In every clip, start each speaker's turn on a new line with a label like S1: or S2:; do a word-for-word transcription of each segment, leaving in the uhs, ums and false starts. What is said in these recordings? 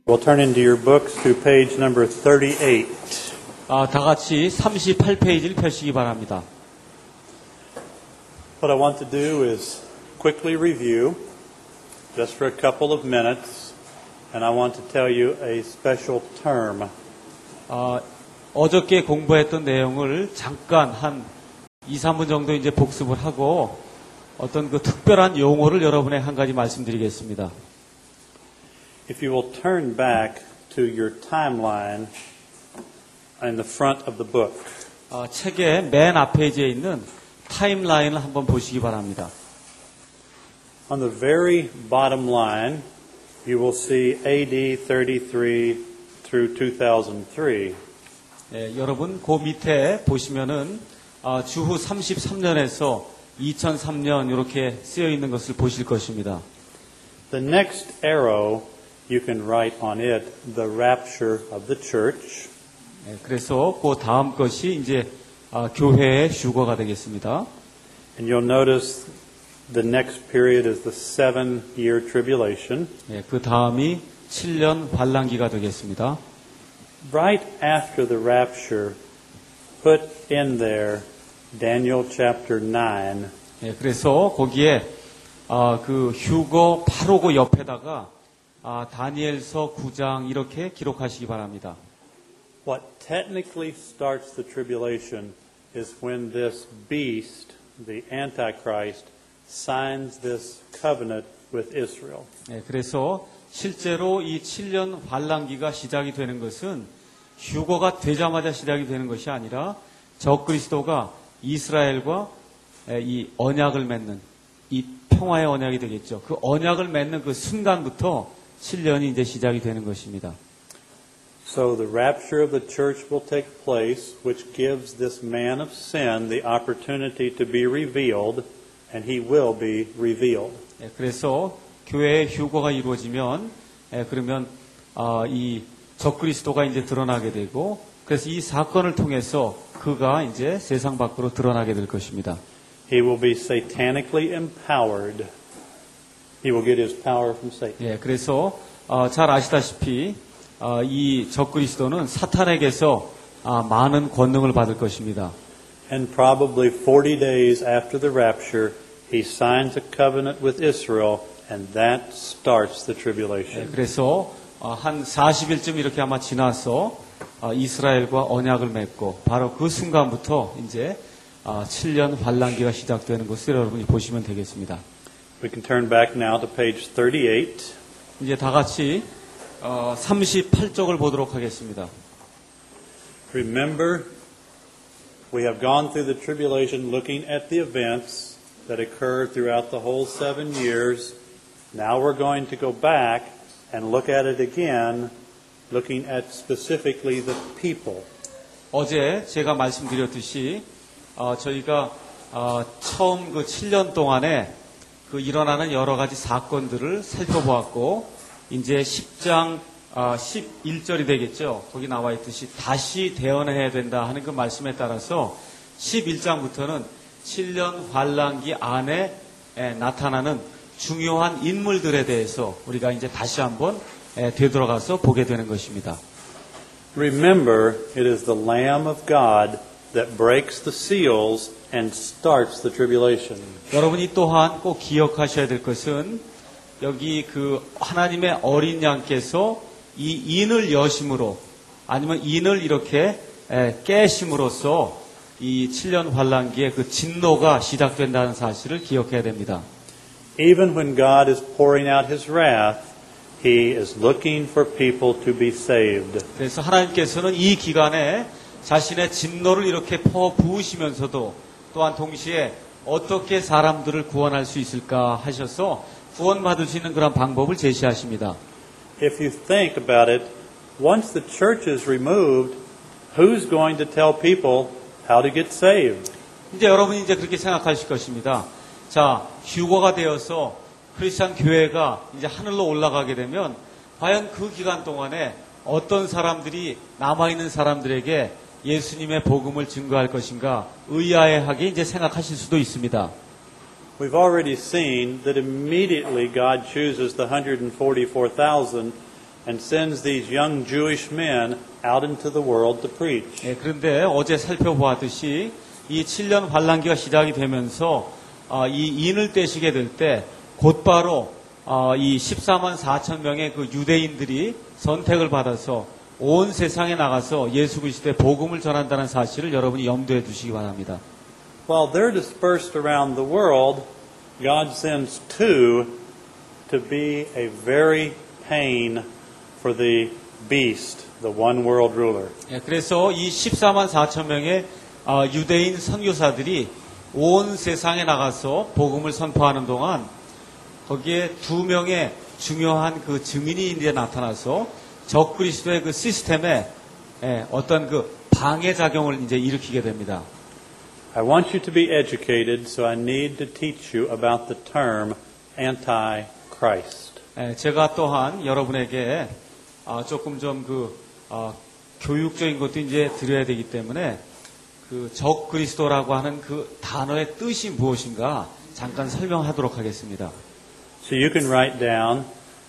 S1: We'll turn into your books to page number thirty-eight.
S2: 아, 다 같이 삼십팔 페이지를 펴시기 바랍니다.
S1: What I want to do is quickly review, just for a couple of minutes, and I want to tell you a special term.
S2: 아, 어저께 공부했던 내용을 잠깐 한 이, 삼 분 정도 이제 복습을 하고 어떤 그 특별한 용어를 여러분에 한 가지 말씀드리겠습니다.
S1: If you will turn back to your timeline in the front of the book.
S2: 아, 책의 맨 앞페이지에 있는 타임라인을 한번 보시기 바랍니다.
S1: On the very bottom line, you will see A D thirty-three through two thousand three.
S2: 예, 여러분 그 밑에 보시면은 아, 주후 삼십삼 년에서 이천삼 년 이렇게 쓰여 있는 것을 보실 것입니다.
S1: The next arrow, you can write on it the rapture of the church.
S2: 예, 그래서 그 다음 것이 이제 아, 교회의 휴거가 되겠습니다.
S1: And you'll notice the next period is the seven-year tribulation.
S2: 예, 그 다음이 칠 년 환란기가 되겠습니다.
S1: Right after the rapture, put in there Daniel chapter nine.
S2: 예, 그래서 거기에 아, 그 휴거 바로 그 옆에다가 아, 다니엘서 구 장 이렇게 기록하시기 바랍니다.
S1: What technically starts the tribulation is when this beast, the Antichrist, signs this covenant with Israel.
S2: 예, 그래서 실제로 이 칠 년 환란기가 시작이 되는 것은 휴거가 되자마자 시작이 되는 것이 아니라 적그리스도가 이스라엘과 이 언약을 맺는 이 평화의 언약이 되겠죠. 그 언약을 맺는 그 순간부터 칠 년이 이제 시작이 되는 것입니다.
S1: So the rapture of the church will take place, which gives this man of sin the opportunity to be revealed, and he will be revealed.
S2: 예, 그래서 교회의 휴거가 이루어지면 예, 그러면 아, 이 적그리스도가 이제 드러나게 되고 그래서 이 사건을 통해서 그가 이제 세상 밖으로 드러나게 될 것입니다.
S1: He will be satanically empowered. He will get his power from Satan.
S2: 예, 그래서 어, 잘 아시다시피 어, 이 적그리스도는 사탄에게서 아, 많은 권능을 받을 것입니다.
S1: And probably forty days after the rapture, he signs a covenant with Israel, and that starts the tribulation.
S2: 예, 그래서 어, 한 사십 일쯤 이렇게 아마 지나서 어, 이스라엘과 언약을 맺고 바로 그 순간부터 이제 어, 칠 년 환란기가 시작되는 것을 여러분이 보시면 되겠습니다.
S1: We can turn back now to page thirty-eight.
S2: 이제 다 같이 어, 삼십팔 쪽을 보도록 하겠습니다.
S1: Remember, we have gone through the tribulation looking at the events that occurred throughout the whole seven years. Now we're going to go back and look at it again, looking at specifically the people.
S2: 어제 제가 말씀드렸듯이 어, 저희가 어, 처음 그 칠 년 동안에 그 일어나는 여러 가지 사건들을 살펴보았고 이제 십 장 어, 십일 절이 되겠죠. 거기 나와 있듯이 다시 대언해야 된다 하는 그 말씀에 따라서 십일 장부터는 칠 년 환란기 안에 에, 나타나는 중요한 인물들에 대해서 우리가 이제 다시 한번 에, 되돌아가서 보게 되는 것입니다.
S1: Remember, it is the Lamb of God that breaks the seals and starts the tribulation.
S2: 여러분이 또한 꼭 기억하셔야 될 것은 여기 그 하나님의 어린 양께서 이 인을 여심으로 아니면 인을 이렇게 에, 깨심으로써 이 칠 년 환란기의 그 진노가 시작된다는 사실을 기억해야 됩니다.
S1: Even when God is pouring out His wrath, He is looking for people to be saved.
S2: 그래서 하나님께서는 이 기간에 자신의 진노를 이렇게 퍼 부으시면서도 또한 동시에 어떻게 사람들을 구원할 수 있을까 하셔서 구원받을 수 있는 그런 방법을 제시하십니다.
S1: If you think about it, once the church is removed, who's going to tell people how to get saved?
S2: 이제 여러분이 이제 그렇게 생각하실 것입니다. 자, 휴거가 되어서 크리스찬 교회가 이제 하늘로 올라가게 되면 과연 그 기간 동안에 어떤 사람들이 남아있는 사람들에게 예수님의 복음을 증거할 것인가 의아해하게 이제 생각하실 수도 있습니다.
S1: We've already seen that immediately God chooses the one hundred forty-four thousand and sends these young Jewish men out into the world to preach.
S2: 예, 그런데 어제 살펴보았듯이 이 칠 년 환란기가 시작이 되면서 어, 이 인을 떼시게 될 때 곧바로 어, 이 십사만 사천 명의 그 유대인들이 선택을 받아서 온 세상에 나가서 예수 그리스도의 복음을 전한다는 사실을 여러분이 염두에 두시기 바랍니다.
S1: While they're dispersed around the world, God sends two to be a very pain for the beast, the one world ruler.
S2: 예, 그래서 이 십사만 사천 명의 어, 유대인 선교사들이 온 세상에 나가서 복음을 선포하는 동안 거기에 두 명의 중요한 그 증인이 이제 나타나서 적 그리스도의 그 시스템에 예, 어떤 그 방해 작용을 이제 일으키게 됩니다.
S1: I want you to be educated, so I need to teach you about the term anti-Christ.
S2: 예, 제가 또한 여러분에게 아, 조금 좀 그 아, 교육적인 것도 이제 드려야 되기 때문에 그 적 그리스도라고 하는 그 단어의 뜻이 무엇인가 잠깐 설명하도록 하겠습니다.
S1: So you can write down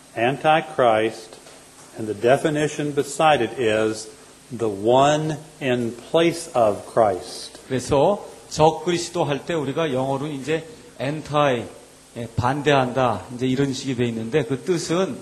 S1: anti-Christ, and the definition beside it is the one in place of Christ.
S2: 그래서 적 그리스도 할 때 우리가 영어로는 이제 anti 예, 반대한다 이제 이런 식이 돼 있는데 그 뜻은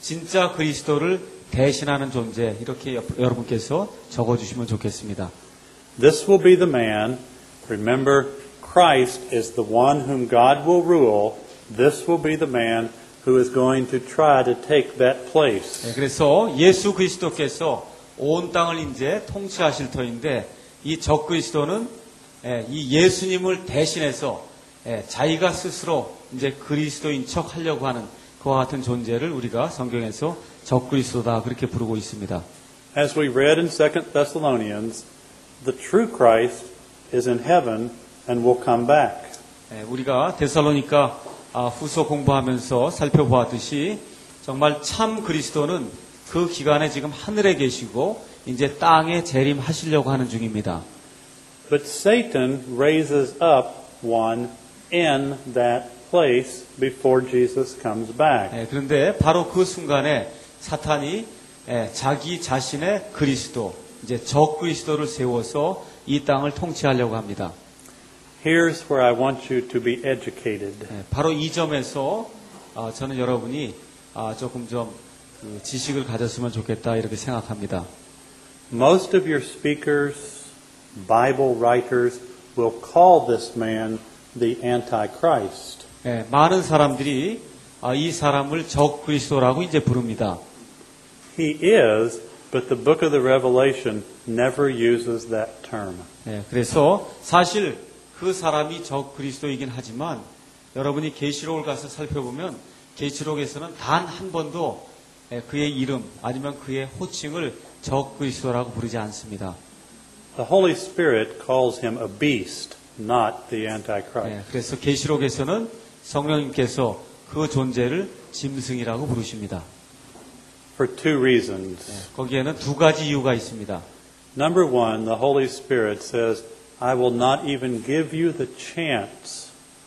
S2: 진짜 그리스도를 대신하는 존재 이렇게 여, 여러분께서 적어주시면 좋겠습니다.
S1: This will be the man. Remember, Christ is the one whom God will rule. This will be the man who is going to try to take that place.
S2: 예, 그래서 예수 그리스도께서 온 땅을 이제 통치하실 터인데 이 적 그리스도는 예, 이 예수님을 대신해서 예, 자기가 스스로 이제 그리스도인 척 하려고 하는 그와 같은 존재를 우리가 성경에서 적 그리스도다 그렇게 부르고 있습니다.
S1: As we read in Second Thessalonians, the true Christ is in heaven and will come back.
S2: 예, 우리가 데살로니가 아, 후서 공부하면서 살펴보았듯이 정말 참 그리스도는 그 기간에 지금 하늘에 계시고 이제 땅에 재림하시려고 하는 중입니다.
S1: But Satan raises up one in that place before Jesus comes back.
S2: 예, 그런데 바로 그 순간에 사탄이 예, 자기 자신의 그리스도, 이제 적 그리스도를 세워서 이 땅을 통치하려고 합니다.
S1: Here's where I want you to be educated.
S2: 예, 바로 이 점에서 아, 저는 여러분이 아, 조금 좀 그 지식을 가졌으면 좋겠다 이렇게 생각합니다.
S1: Most of your speakers, Bible writers will call this man the Antichrist.
S2: 예, 많은 사람들이 아, 이 사람을 적 그리스도라고 이제 부릅니다.
S1: He is, but the book of the Revelation never uses that term.
S2: 예, 그래서 사실 그 사람이 적 그리스도이긴 하지만 여러분이 계시록을 가서 살펴보면 계시록에서는 단 한 번도 예, 그의 이름 아니면 그의 호칭을 적 그리스도라고 부르지 않습니다.
S1: The Holy Spirit calls him a beast, not the Antichrist.
S2: 예, 그래서 계시록에서는 성령님께서 그 존재를 짐승이라고 부르십니다.
S1: For two reasons.
S2: 예, 거기에는 두 가지 이유가 있습니다.
S1: Number one, the Holy Spirit says, I will not even give you the chance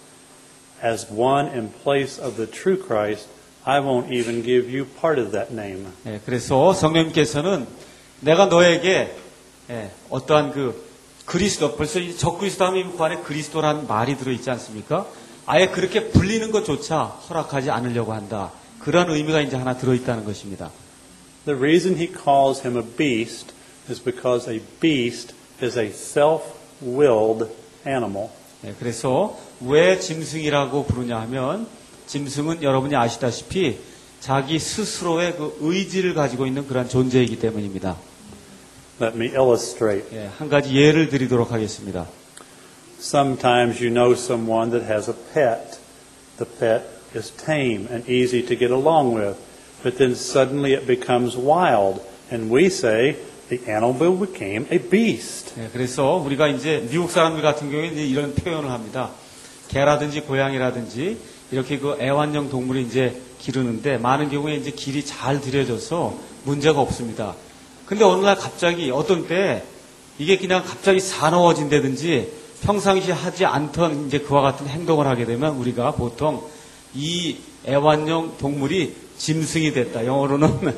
S1: as one in place of the true Christ. I won't even give you part of that name.
S2: 예, 그래서 성령님께서는 내가 너에게 예, 어떠한 그 그리스도, 벌써 이 적그리스도 하면 그 안에 그리스도라는 말이 들어있지 않습니까? 아예 그렇게 불리는 것조차 허락하지 않으려고 한다. 그런 의미가 이제 하나 들어있다는 것입니다.
S1: The reason he calls him a beast is because a beast is a self-willed animal.
S2: 예, 그래서 왜 짐승이라고 부르냐 하면 짐승은 여러분이 아시다시피 자기 스스로의 그 의지를 가지고 있는 그런 존재이기 때문입니다.
S1: Let me illustrate.
S2: 예, 한 가지 예를 드리도록 하겠습니다.
S1: Sometimes you know someone that has a pet. The pet is tame and easy to get along with, but then suddenly it becomes wild, and we say the animal became a beast.
S2: 예, 그래서 우리가 이제 미국 사람들 같은 경우에 이제 이런 표현을 합니다. 개라든지 고양이라든지 이렇게 그 애완용 동물이 이제 기르는데 많은 경우에 이제 길이 잘 들여져서 문제가 없습니다. 근데 어느 날 갑자기 어떤 때 이게 그냥 갑자기 사나워진다든지 평상시 하지 않던 이제 그와 같은 행동을 하게 되면 우리가 보통 이 애완용 동물이 짐승이 됐다. 영어로는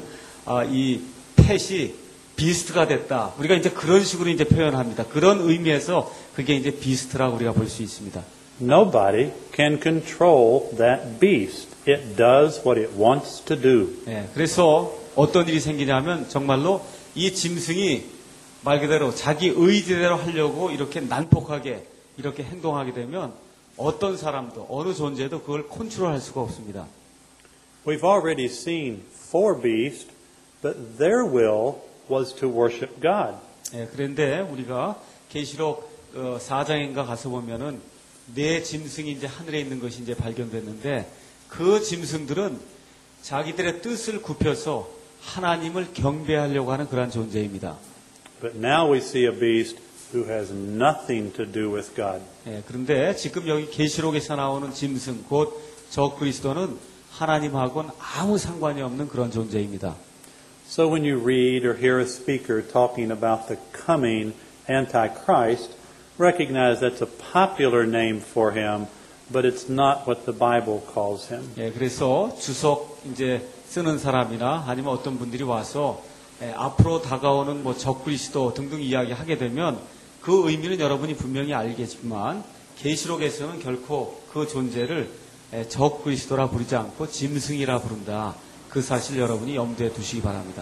S2: 아, 이 펫이 비스트가 됐다. 우리가 이제 그런 식으로 이제 표현합니다. 그런 의미에서 그게 이제 비스트라고 우리가 볼 수 있습니다.
S1: Nobody can control that beast. It does what it wants to do.
S2: 예, 그래서 어떤 일이 생기냐면 정말로 이 짐승이 말 그대로 자기 의지대로 하려고 이렇게 난폭하게 이렇게 행동하게 되면 어떤 사람도 어느 존재도 그걸 컨트롤할 수가 없습니다.
S1: We've already seen four beasts, but their will was to worship God.
S2: 예, 그런데 우리가 계시록 어, 사 장인가 가서 보면은 네 짐승이 이제 하늘에 있는 것이 이제 발견됐는데 그 짐승들은 자기들의 뜻을 굽혀서 하나님을 경배하려고 하는 그러한 존재입니다.
S1: But now we see a beast who has nothing to do with God.
S2: 예, 그런데 지금 여기 계시록에서 나오는 짐승 곧 저 그리스도는 하나님하고는 아무 상관이 없는 그런 존재입니다.
S1: So when you read or hear a speaker talking about the coming Antichrist, recognize that's a popular name for him, but it's not what the Bible calls him.
S2: 예, 그래서 주석 이제 쓰는 사람이나 아니면 어떤 분들이 와서 예, 앞으로 다가오는 뭐 적그리스도 등등 이야기하게 되면 그 의미는 여러분이 분명히 알겠지만 계시록에서는 결코 그 존재를 예, 적그리스도라 부르지 않고 짐승이라 부른다. 그 사실 여러분이 염두에 두시기 바랍니다.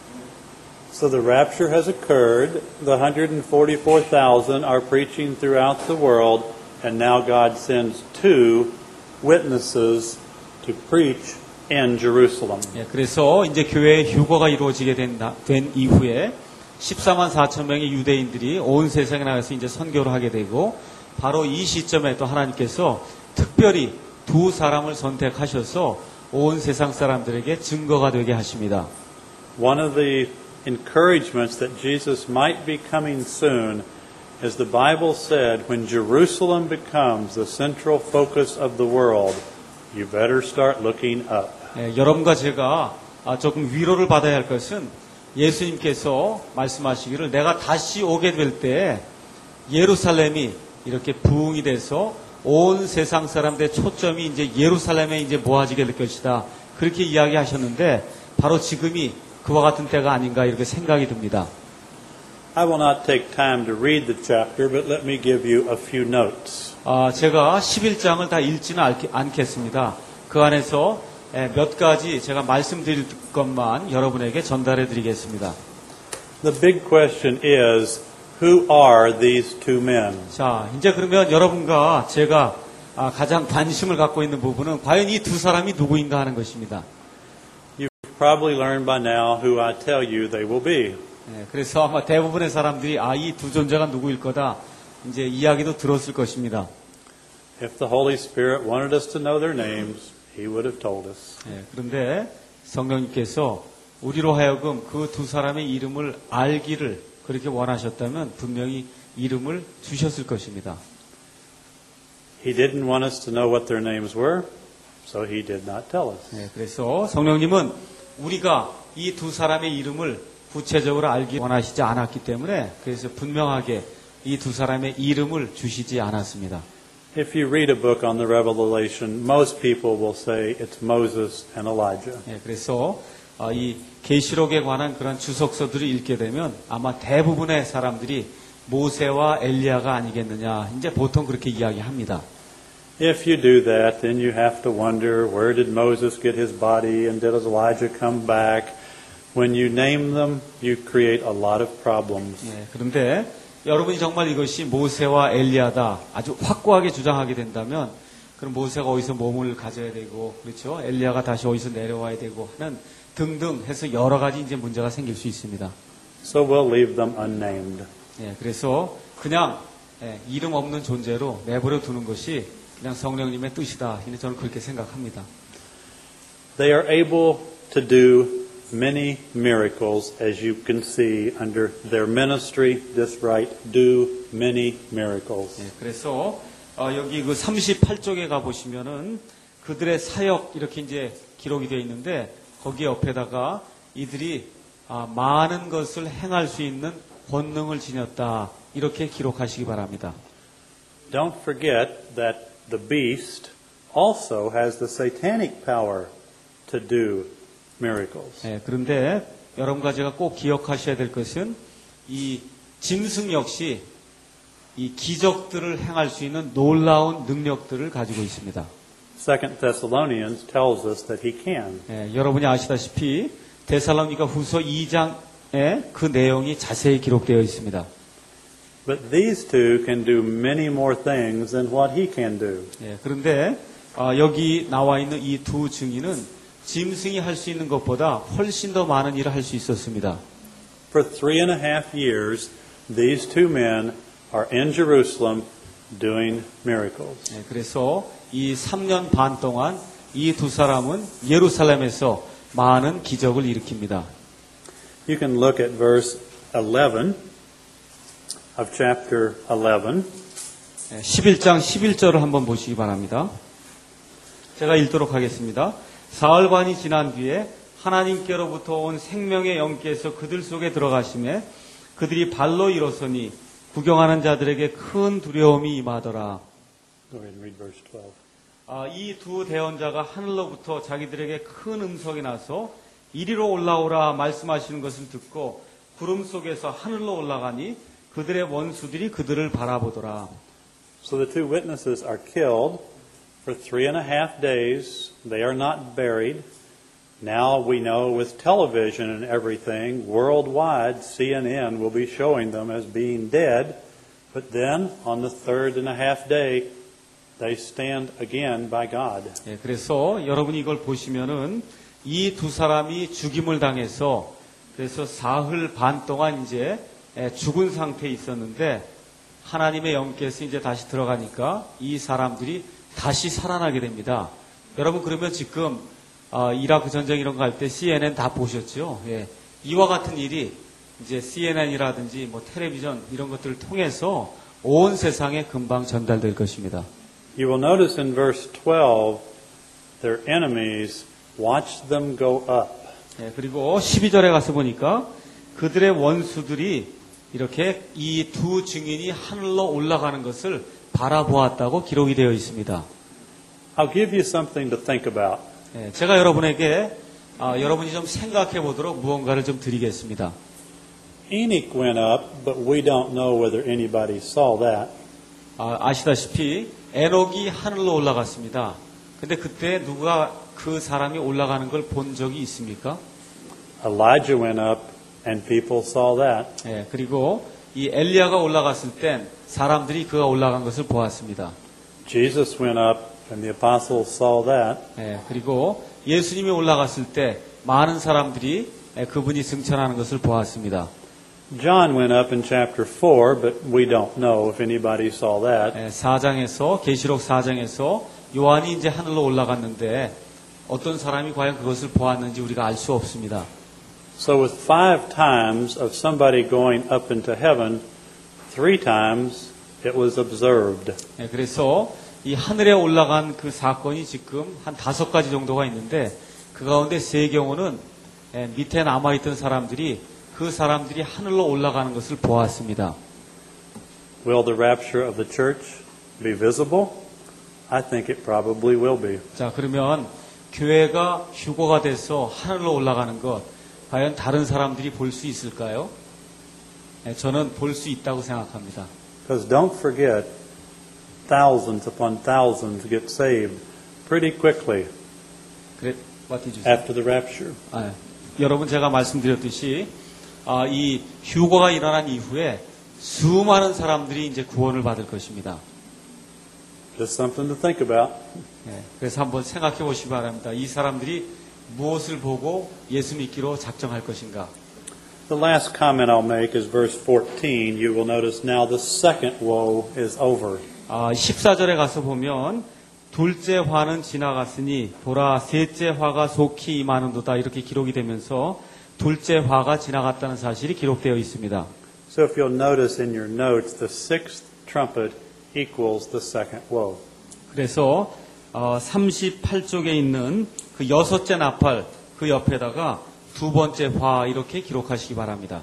S1: So the rapture has occurred. The one hundred forty-four thousand are preaching throughout the world, and now God sends two witnesses to preach in Jerusalem.
S2: 예, 그래서 이제 교회의 휴거가 이루어지게 된, 된 이후에 십사만 사천 명의 유대인들이 온 세상에 나가서 이제 선교를 하게 되고 바로 이 시점에 또 하나님께서 특별히 두 사람을 선택하셔서 온 세상 사람들에게 증거가 되게 하십니다.
S1: One of the encouragements that Jesus might be coming soon, as the Bible said, when Jerusalem becomes the central focus of the world, you better start looking up.
S2: 예, 여러분과 제가 조금 위로를 받아야 할 것은 예수님께서 말씀하시기를 내가 다시 오게 될 때 예루살렘이 이렇게 부흥이 돼서 온 세상 사람들의 초점이 이제 예루살렘에 이제 모아지게 될 것이다. 그렇게 이야기하셨는데 바로 지금이 그와 같은 때가 아닌가 이렇게 생각이 듭니다.
S1: I will not take time to read the chapter, but let me give you a few notes.
S2: 아, 제가 십일 장을 다 읽지는 않겠습니다. 그 안에서 몇 가지 제가 말씀드릴 것만 여러분에게 전달해 드리겠습니다.
S1: The big question is, who are these two men?
S2: 자, 이제 그러면 여러분과 제가 가장 관심을 갖고 있는 부분은 과연 이 두 사람이 누구인가 하는 것입니다.
S1: You've probably learned by now who I tell you they will be.
S2: 네, 그래서 아마 대부분의 사람들이 아, 이 두 존재가 누구일 거다 이제 이야기도 들었을 것입니다.
S1: If the Holy Spirit wanted us to know their names, He would have told us.
S2: 네, 그런데 성령님께서 우리로 하여금 그 두 사람의 이름을 알기를 그렇게 원하셨다면 분명히 이름을 주셨을 것입니다.
S1: He didn't want us to know what their names were, so He did not tell us.
S2: 네, 그래서 성령님은 우리가 이 두 사람의 이름을 구체적으로 알기 원하시지 않았기 때문에 그래서 분명하게 이 두 사람의 이름을 주시지 않았습니다.
S1: If you read a book on the Revelation, most people will say it's Moses and Elijah.
S2: 네, 그래서 어, 이 계시록에 관한 그런 주석서들을 읽게 되면 아마 대부분의 사람들이 모세와 엘리야가 아니겠느냐 이제 보통 그렇게 이야기합니다.
S1: If you do that, then you have to wonder, where did Moses get his body and did Elijah come back? When you name them, you create a lot of problems.
S2: 네, 그런데 여러분이 정말 이것이 모세와 엘리야다 아주 확고하게 주장하게 된다면 그럼 모세가 어디서 몸을 가져야 되고 그렇죠? 엘리야가 다시 어디서 내려와야 되고 하는 등등 해서 여러 가지 이제 문제가 생길 수 있습니다.
S1: So we'll leave them unnamed.
S2: 예, 그래서 그냥 예, 이름 없는 존재로 내버려 두는 것이 그냥 성령님의 뜻이다. 저는 그렇게 생각합니다.
S1: They are able to do many miracles, as you can see under their ministry. This right, do many miracles.
S2: 예, 그래서 어, 여기 그 삼십팔 쪽에 가 보시면은 그들의 사역 이렇게 이제 기록이 되어 있는데 거기 옆에다가 이들이 아, 많은 것을 행할 수 있는 권능을 지녔다. 이렇게 기록하시기 바랍니다.
S1: Don't forget that the beast also has the satanic power to do miracles.
S2: 예, 그런데 여러분과 제가 꼭 기억하셔야 될 것은 이 짐승 역시 이 기적들을 행할 수 있는 놀라운 능력들을 가지고 있습니다.
S1: Second Thessalonians tells us that he can.
S2: 예, 여러분이 아시다시피 데살로니가 후서 이 장에 그 내용이 자세히 기록되어 있습니다.
S1: But these two can do many more things than what he can do.
S2: 예, 그런데 아, 여기 나와 있는 이 두 증인은 짐승이 할 수 있는 것보다 훨씬 더 많은 일을 할 수 있었습니다.
S1: For three and a half years, these two men are in Jerusalem doing miracles.
S2: 예, 그래서 이 삼 년 반 동안 이 두 사람은 예루살렘에서 많은 기적을 일으킵니다.
S1: You can look at verse eleven of chapter eleven.
S2: 예, 십일 장 십일 절을 한번 보시기 바랍니다. 제가 읽도록 하겠습니다. 사흘반이 지난 뒤에 하나님께로부터 온 생명의 영께서 그들 속에 들어가심에 그들이 발로 일어서니 구경하는 자들에게 큰 두려움이 임하더라.
S1: Go ahead and read verse twelve.
S2: 아, 이 두 대언자가 하늘로부터 자기들에게 큰 음성이 나서 이리로 올라오라 말씀하시는 것을 듣고 구름 속에서 하늘로 올라가니 그들의 원수들이 그들을 바라보더라.
S1: So the two witnesses are killed for three and a half days. They are not buried. Now we know with television and everything, worldwide, C N N will be showing them as being dead. But then, on the third and a half day, they stand again by God.
S2: 예, 그래서 여러분이 이걸 보시면은 이 두 사람이 죽임을 당해서 그래서 사흘 반 동안 이제 죽은 상태에 있었는데 하나님의 영께서 이제 다시 들어가니까 이 사람들이 다시 살아나게 됩니다. 여러분 그러면 지금 어, 이라크 전쟁 이런 거 할 때 씨엔엔 다 보셨죠? 예. 이와 같은 일이 이제 씨엔엔이라든지 뭐 텔레비전 이런 것들을 통해서 온 세상에 금방 전달될 것입니다.
S1: You will notice in verse twelve, their enemies watched them go up.
S2: 예, 그리고 십이 절에 가서 보니까 그들의 원수들이 이렇게 이 두 증인이 하늘로 올라가는 것을 바라보았다고 기록이 되어 있습니다.
S1: I'll give you something to think about.
S2: 예, 제가 여러분에게 아, 여러분이 좀 생각해 보도록 무언가를 좀 드리겠습니다.
S1: Enoch went up, but we don't know whether anybody saw that.
S2: 아, 아시다시피 에녹이 하늘로 올라갔습니다. 근데 그때 누가 그 사람이 올라가는 걸 본 적이 있습니까?
S1: Elijah went up, and people saw that.
S2: 예, 그리고 이 엘리야가 올라갔을 땐 사람들이 그가 올라간 것을 보았습니다.
S1: Jesus went up, and the apostles saw that.
S2: 예, 그리고 예수님이 올라갔을 때 많은 사람들이 예, 그분이 승천하는 것을 보았습니다.
S1: John went up in chapter four, but we don't know if anybody saw that.
S2: 예, 사 장에서 계시록 사 장에서 요한이 이제 하늘로 올라갔는데 어떤 사람이 과연 그것을 보았는지 우리가 알 수 없습니다.
S1: So with five times of somebody going up into heaven, three times it was observed.
S2: 예, 그래서 이 하늘에 올라간 그 사건이 지금 한 다섯 가지 정도가 있는데 그 가운데 세 경우는 예, 밑에 남아있던 사람들이 그 사람들이 하늘로 올라가는 것을 보았습니다.
S1: Will the rapture of the church be visible? I think it probably will be.
S2: 자, 그러면 교회가 휴거가 돼서 하늘로 올라가는 것 과연 다른 사람들이 볼 수 있을까요? 예, 저는 볼 수 있다고 생각합니다.
S1: Because don't forget, thousands upon thousands get saved pretty quickly
S2: 그래, what did you say?
S1: after the rapture.
S2: 아, 여러분 제가 말씀드렸듯이 아, 이 휴거가 일어난 이후에 수많은 사람들이 이제 구원을 받을 것입니다.
S1: Just something to think about.
S2: 예, 그래서 한번 생각해 보시기 바랍니다. 이 사람들이 무엇을 보고 예수 믿기로 작정할 것인가?
S1: The last comment I'll make is verse fourteen. You will notice now the second woe is over.
S2: 아, 십사 절에 가서 보면 둘째 화는 지나갔으니 보라 셋째 화가 속히 임하는도다 이렇게 기록이 되면서 둘째 화가 지나갔다는 사실이 기록되어 있습니다.
S1: So if you'll notice in your notes, the sixth trumpet equals the second woe.
S2: 그래서 어, 삼십팔 쪽에 있는 그 여섯째 나팔 그 옆에다가 두 번째 화 이렇게 기록하시기 바랍니다.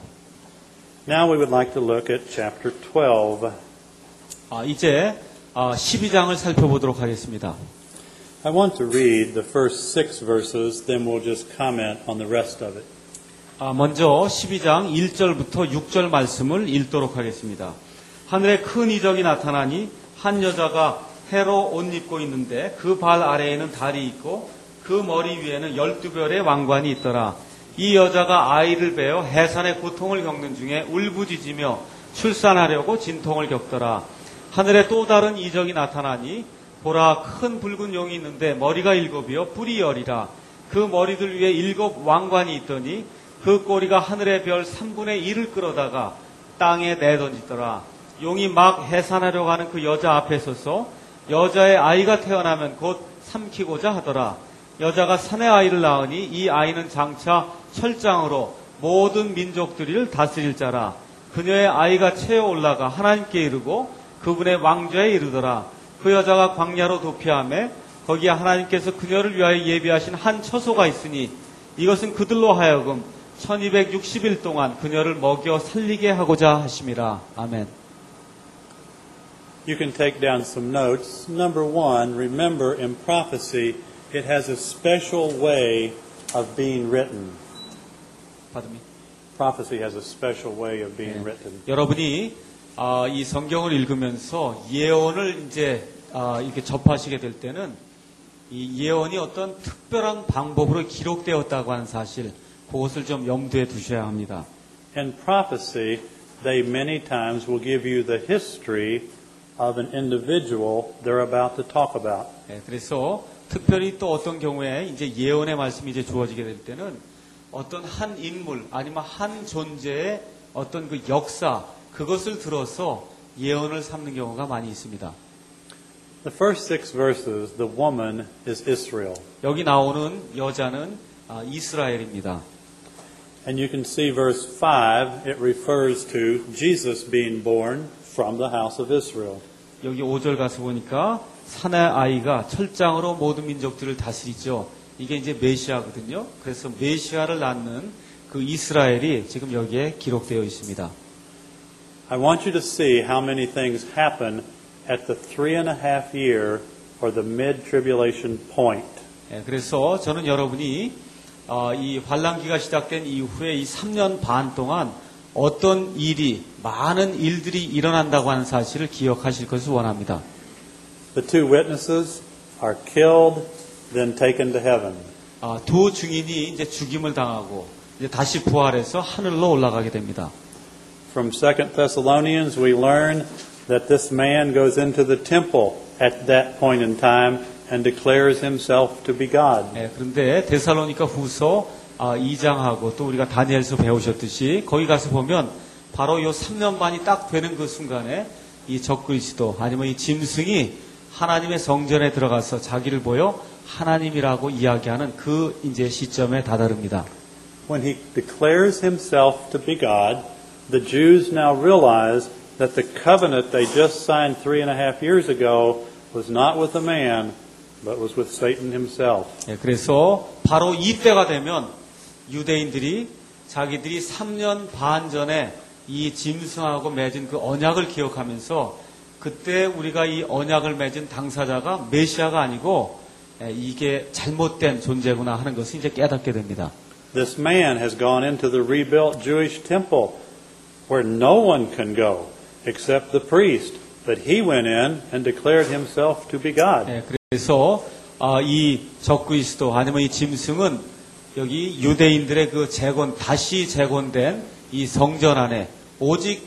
S1: Now we would like to look at chapter twelve.
S2: 아, 이제 아, 십이 장을 살펴보도록 하겠습니다.
S1: I want to read the first six verses, then we'll just comment on the rest of it.
S2: 아, 먼저 십이 장 일 절부터 육 절 말씀을 읽도록 하겠습니다. 하늘에 큰 이적이 나타나니 한 여자가 해로 옷 입고 있는데 그 발 아래에는 달이 있고 그 머리 위에는 열두 별의 왕관이 있더라. 이 여자가 아이를 베어 해산의 고통을 겪는 중에 울부짖으며 출산하려고 진통을 겪더라. 하늘에 또 다른 이적이 나타나니 보라, 큰 붉은 용이 있는데 머리가 일곱이요 뿔이 열이라. 그 머리들 위에 일곱 왕관이 있더니 그 꼬리가 하늘의 별 삼분의 일을 끌어다가 땅에 내던지더라. 용이 막 해산하려고 하는 그 여자 앞에 서서 여자의 아이가 태어나면 곧 삼키고자 하더라. 여자가 사내 아이를 낳으니 이 아이는 장차 철장으로 모든 민족들을 다스릴 자라. 그녀의 아이가 채어 올라가 하나님께 이르고 그분의 왕좌에 이르더라. 그 여자가 광야로 도피하매 거기에 하나님께서 그녀를 위하여 예비하신 한 처소가 있으니 이것은 그들로 하여금 천이백육십 일 동안 그녀를 먹여 살리게 하고자 하심이라. 아멘.
S1: You can take down some notes. Number one, remember in prophecy, it has a special way of being written.
S2: Pardon me.
S1: Prophecy has a special way of being
S2: 네.
S1: written.
S2: 여러분이 아, 이 성경을 읽으면서 예언을 이제 아, 이렇게 접하시게 될 때는 이 예언이 어떤 특별한 방법으로 기록되었다고 하는 사실, 그것을 좀 염두에 두셔야 합니다.
S1: In prophecy, they many times will give you the history of an individual they're about to talk about.
S2: 네, 그래서 특별히 또 어떤 경우에 이제 예언의 말씀이 이제 주어지게 될 때는 어떤 한 인물 아니면 한 존재의 어떤 그 역사, 그것을 들어서 예언을 삼는 경우가 많이 있습니다.
S1: The first six verses, the woman is Israel.
S2: 여기 나오는 여자는 아, 이스라엘입니다.
S1: And you can see verse five, it refers to Jesus being born from the house of Israel.
S2: 여기 오 절 가서 보니까 사내 아이가 철장으로 모든 민족들을 다스리죠. 이게 이제 메시아거든요. 그래서 메시아를 낳는 그 이스라엘이 지금 여기에 기록되어 있습니다.
S1: I want you to see how many things happen at the three and a half year or the mid-tribulation point.
S2: 예, 그래서 저는 여러분이 어, 이 환란기가 시작된 이후에 이 삼 년 반 동안 어떤 일이, 많은 일들이 일어난다고 하는 사실을 기억하실 것을 원합니다.
S1: The two witnesses are killed, then taken to heaven.
S2: 아, 두 증인이 이제 죽임을 당하고 이제 다시 부활해서 하늘로 올라가게 됩니다.
S1: From Second Thessalonians, we learn that this man goes into the temple at that point in time and declares himself to be God.
S2: 예, 그런데 데살로니가 후서 아, 이 장하고 또 우리가 다니엘서 배우셨듯이 거기 가서 보면 바로 이 삼 년 반이 딱 되는 그 순간에 이 적그리스도 아니면 이 짐승이 하나님의 성전에 들어가서 자기를 보여 하나님이라고 이야기하는 그 이제 시점에 다다릅니다.
S1: When he declares himself to be God, the Jews now realize that the covenant they just signed three and a half years ago was not with a man, but was with Satan himself.
S2: 예, 그래서 바로 이때가 되면 유대인들이 자기들이 삼 년 반 전에 이 짐승하고 맺은 그 언약을 기억하면서 그때 우리가 이 언약을 맺은 당사자가 메시아가 아니고 이게 잘못된 존재구나 하는 것을 이제 깨닫게 됩니다.
S1: This man has gone into the rebuilt Jewish temple where no one can go except the priest, but he went in and declared himself to be God.
S2: 네, 그래서 아, 이 적그리스도 아니면 이 짐승은 여기 유대인들의 그 재건, 다시 재건된 이 성전 안에 오직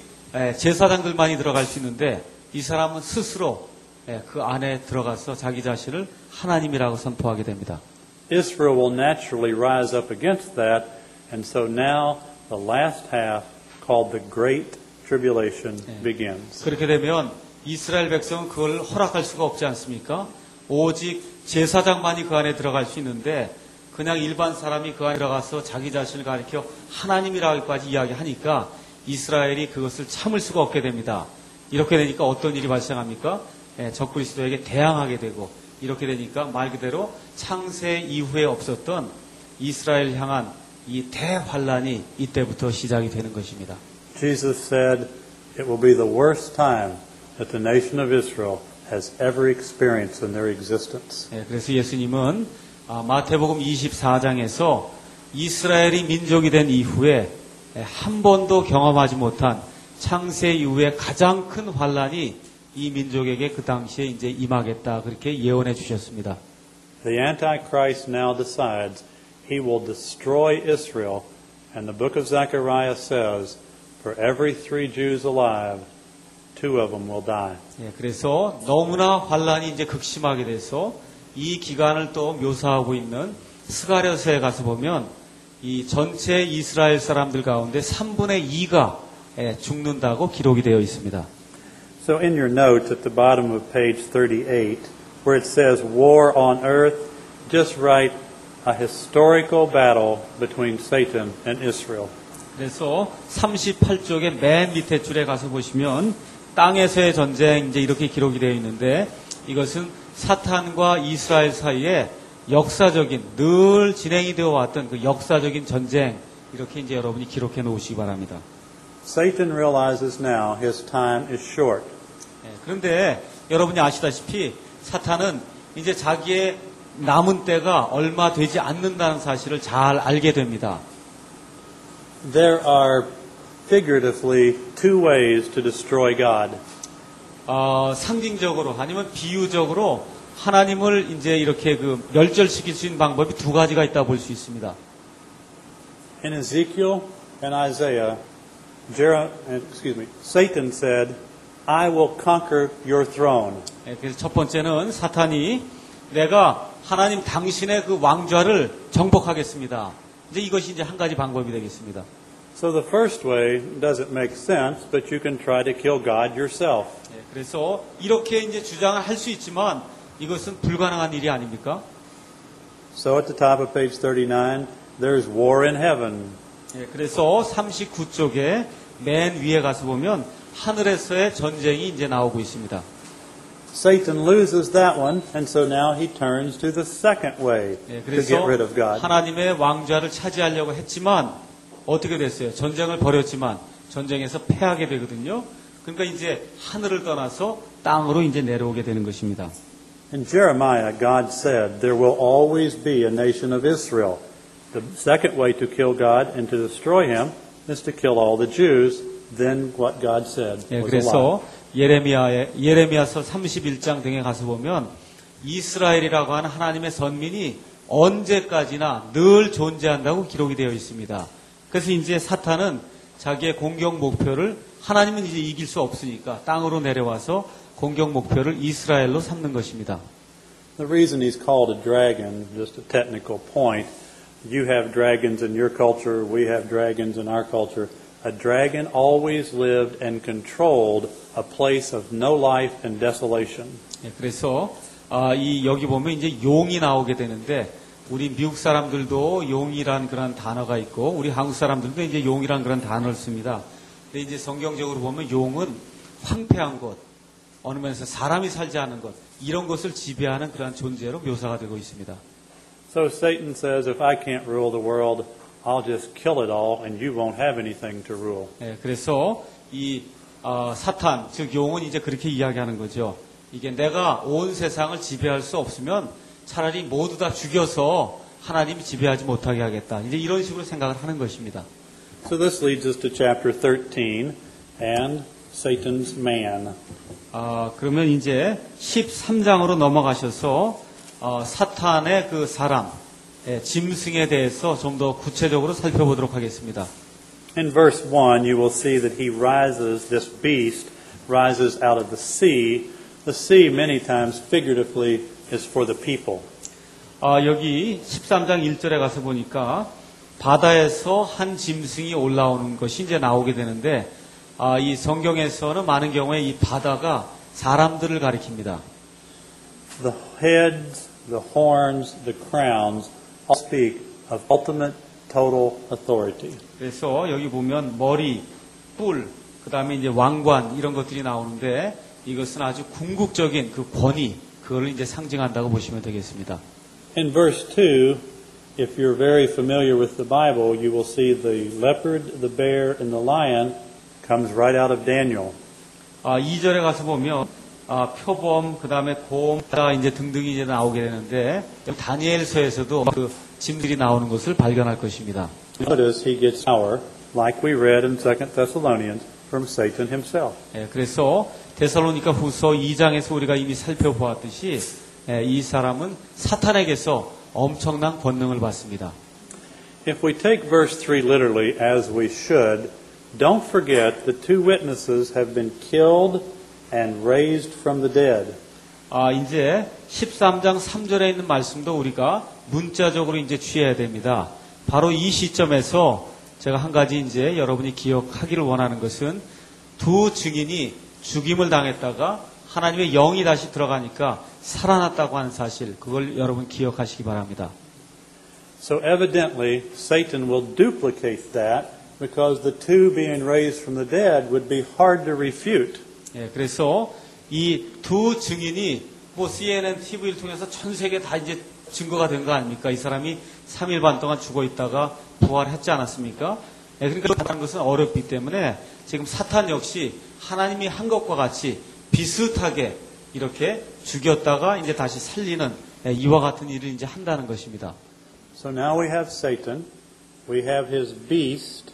S2: 제사장들만이 들어갈 수 있는데 이 사람은 스스로 그 안에 들어가서 자기 자신을 하나님이라고 선포하게 됩니다.
S1: Israel will naturally rise up against that, and so now the last half, called the Great Tribulation, begins.
S2: 그렇게 되면 이스라엘 백성은 그걸 허락할 수가 없지 않습니까? 오직 제사장만이 그 안에 들어갈 수 있는데 그냥 일반 사람이 그 안에 들어가서 자기 자신을 가리켜 하나님이라고까지 이야기하니까 이스라엘이 그것을 참을 수가 없게 됩니다. 이렇게 되니까 어떤 일이 발생합니까? 예, 적그리스도에게 대항하게 되고 이렇게 되니까 말 그대로 창세 이후에 없었던 이스라엘 향한 이 대환란이 이때부터 시작이 되는 것입니다.
S1: Jesus said it will be the worst time that the nation of Israel has ever experienced in their existence.
S2: 예, 그래서 예수님은 아, 마태복음 이십사 장에서 이스라엘이 민족이 된 이후에 한 번도 경험하지 못한 창세 이후에 가장 큰 환란이 이 민족에게 그 당시에 이제 임하겠다 그렇게 예언해 주셨습니다.
S1: The Antichrist now decides he will destroy Israel, and the book of Zechariah says, for every three Jews alive, two of them will die.
S2: 예, 그래서 너무나 환란이 이제 극심하게 돼서 이 기간을 또 묘사하고 있는 스가랴서에 가서 보면 이 전체 이스라엘 사람들 가운데 삼분의 이가 예, 죽는다고 기록이 되어 있습니다.
S1: So in your notes at the bottom of page thirty-eight, where it says war on earth, just write a historical battle between Satan and Israel.
S2: 그래서 삼십팔 쪽의 맨 밑에 줄에 가서 보시면 땅에서의 전쟁 이제 이렇게 기록이 되어 있는데 이것은 사탄과 이스라엘 사이에 역사적인 늘 진행이 되어 왔던 그 역사적인 전쟁 이렇게 이제 여러분이 기록해 놓으시기 바랍니다.
S1: Satan realizes now his time is short.
S2: 예, 그런데 여러분이 아시다시피 사탄은 이제 자기의 남은 때가 얼마 되지 않는다는 사실을 잘 알게 됩니다.
S1: There are figuratively two ways to destroy God.
S2: 어, 상징적으로 아니면 비유적으로 하나님을 이제 이렇게 그 멸절시킬 수 있는 방법이 두 가지가 있다 볼 수 있습니다.
S1: In Ezekiel and Isaiah, Jer- excuse me, Satan said, I will conquer your throne.
S2: 예, 그래서 첫 번째는 사탄이 내가 하나님 당신의 그 왕좌를 정복하겠습니다. 이제 이것이 이제 한 가지 방법이 되겠습니다.
S1: So the first way doesn't make sense, but you can try to kill God yourself.
S2: 예, 그래서 이렇게 이제 주장을 할 수 있지만 이것은 불가능한 일이 아닙니까?
S1: So at the top of page thirty-nine, there's war in heaven.
S2: 예, 그래서 삼십구 쪽에 맨 위에 가서 보면 하늘에서의 전쟁이 이제 나오고 있습니다.
S1: Satan loses that one, and so now he turns to the second way
S2: 예,
S1: to get rid of
S2: 그래서
S1: God.
S2: 하나님의 왕좌를 차지하려고 했지만 어떻게 됐어요? 전쟁을 벌였지만 전쟁에서 패하게 되거든요. 그러니까 이제 하늘을 떠나서 땅으로 이제 내려오게 되는 것입니다.
S1: In Jeremiah, God said, there will always be a nation of Israel. The second way to kill God and to destroy him is to kill all the Jews. Then what God said
S2: 예,
S1: was a lie.
S2: 그래서 예레미야의 예레미야서 삼십일 장 등에 가서 보면 이스라엘이라고 하는 하나님의 선민이 언제까지나 늘 존재한다고 기록이 되어 있습니다. 그래서 이제 사탄은 자기의 공격 목표를 하나님은 이제 이길 수 없으니까 땅으로 내려와서 공격 목표를 이스라엘로 삼는 것입니다.
S1: The reason he's called a dragon, just a technical point, you have dragons in your culture, we have dragons in our culture. A dragon always lived and controlled a place of no life and desolation.
S2: 예, 그래서 아, 이 여기 보면 이제 용이 나오게 되는데 우리 미국 사람들도 용이란 그런 단어가 있고 우리 한국 사람들도 이제 용이란 그런 단어를 씁니다. 근데 이제 성경적으로 보면 용은 황폐한 곳, 어느 면에서 사람이 살지 않은 것 이런 것을 지배하는 그런 존재로 묘사가 되고 있습니다.
S1: So Satan says, if I can't rule the world, I'll just kill it all and you won't have anything to rule.
S2: 예, 그래서 이 어, 사탄, 즉 용은 이제 그렇게 이야기하는 거죠. 이게 내가 온 세상을 지배할 수 없으면 차라리 모두 다 죽여서 하나님이 지배하지 못하게 하겠다. 이제 이런 식으로 생각을 하는 것입니다.
S1: So this leads us to chapter thirteen and Satan's man.
S2: 아, 그러면 이제 십삼 장으로 넘어가셔서 어, 사탄의 그 사람, 예, 짐승에 대해서 좀 더 구체적으로 살펴보도록 하겠습니다.
S1: In verse one, you will see that he rises, this beast rises out of the sea. The sea, many times, figuratively, is for the people.
S2: 아, 여기 십삼 장 일 절에 가서 보니까 바다에서 한 짐승이 올라오는 것이 이제 나오게 되는데 아, 이 성경에서는 많은 경우에 이 바다가 사람들을 가리킵니다.
S1: The heads, the horns, the crowns all speak of ultimate total authority.
S2: 그래서 여기 보면 머리, 뿔, 그 다음에 이제 왕관 이런 것들이 나오는데 이것은 아주 궁극적인 그 권위, 그걸 이제 상징한다고 보시면 되겠습니다.
S1: In verse two, if you're very familiar with the Bible, you will see the leopard, the bear, and the lion comes right out of Daniel.
S2: 아, 이 절에 가서 보면 아, 표범, 그 다음에 곰, 이제 등등이 이제 나오게 되는데, 다니엘서에서도 그 짐들이 나오는 것을 발견할 것입니다.
S1: Notice he gets power, like we read in Second Thessalonians, from Satan himself.
S2: 예, 그래서 데살로니가 후서 이 장에서 우리가 이미 살펴보았듯이, 예, 이 사람은 사탄에게서 엄청난 권능을 받습니다.
S1: If we take verse three literally, as we should, don't forget the two witnesses have been killed and raised from the dead.
S2: 아, 이제 십삼 장 삼 절에 있는 말씀도 우리가 문자적으로 이제 취해야 됩니다. 바로 이 시점에서 제가 한 가지 이제 여러분이 기억하기를 원하는 것은 두 증인이 죽임을 당했다가 하나님의 영이 다시 들어가니까 살아났다고 하는 사실, 그걸 여러분 기억하시기 바랍니다.
S1: So evidently, Satan will duplicate that because the two being raised from the dead would be hard to refute.
S2: 예, 그래서 이 두 증인이 뭐 씨엔엔 티비를 통해서 전 세계 다 이제 증거가 된 거 아닙니까? 이 사람이 삼 일 반 동안 죽어 있다가 부활했지 않았습니까? 예, 그러니까 그런 것은 어렵기 때문에 지금 사탄 역시 하나님이 한 것과 같이 비슷하게 이렇게 죽였다가 이제 다시 살리는, 예, 이와 같은 일을 이제 한다는 것입니다.
S1: So now we have Satan, we have his beast.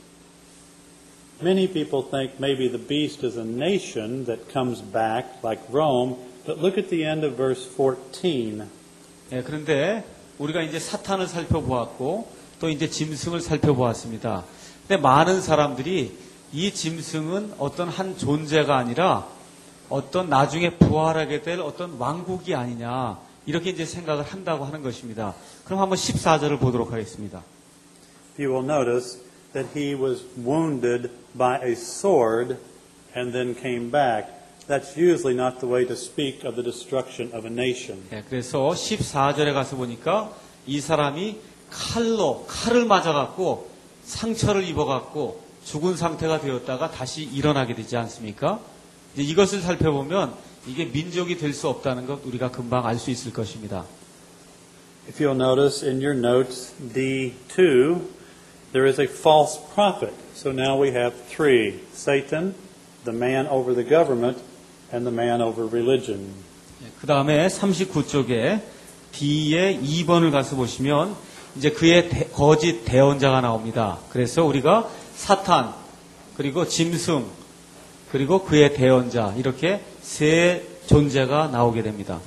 S1: Many people think maybe the beast is a nation that comes back like Rome, but look at the end of verse fourteen.
S2: 예, 그런데 우리가 이제 사탄을 살펴보았고 또 이제 짐승을 살펴보았습니다. 근데 많은 사람들이 이 짐승은 어떤 한 존재가 아니라 어떤 나중에 부활하게 될 어떤 왕국이 아니냐, 이렇게 이제 생각을 한다고 하는 것입니다. 그럼 한번 십사 절을 보도록 하겠습니다.
S1: You will notice that he was wounded by a sword and then came back. That's usually not the way to speak of the destruction of a nation.
S2: 네, 그래서 십사 절에 가서 보니까 이 사람이 칼로, 칼을 맞아갖고 상처를 입어갖고 죽은 상태가 되었다가 다시 일어나게 되지 않습니까? 이제 이것을 살펴보면 이게 민족이 될 수 없다는 것 우리가 금방 알 수 있을 것입니다.
S1: If you'll notice in your notes, D two, there is a false prophet. So now we have three. Satan, the man over the government, and the man over religion.
S2: 그 다음에 삼십구 쪽에 D의 이 번을 가서 보시면 이제 그의 대, 거짓 대언자가 나옵니다. 그래서 우리가 사탄, 그리고 짐승, 그리고 그의 대언자, 이렇게 세 존재가 나오게 됩니다.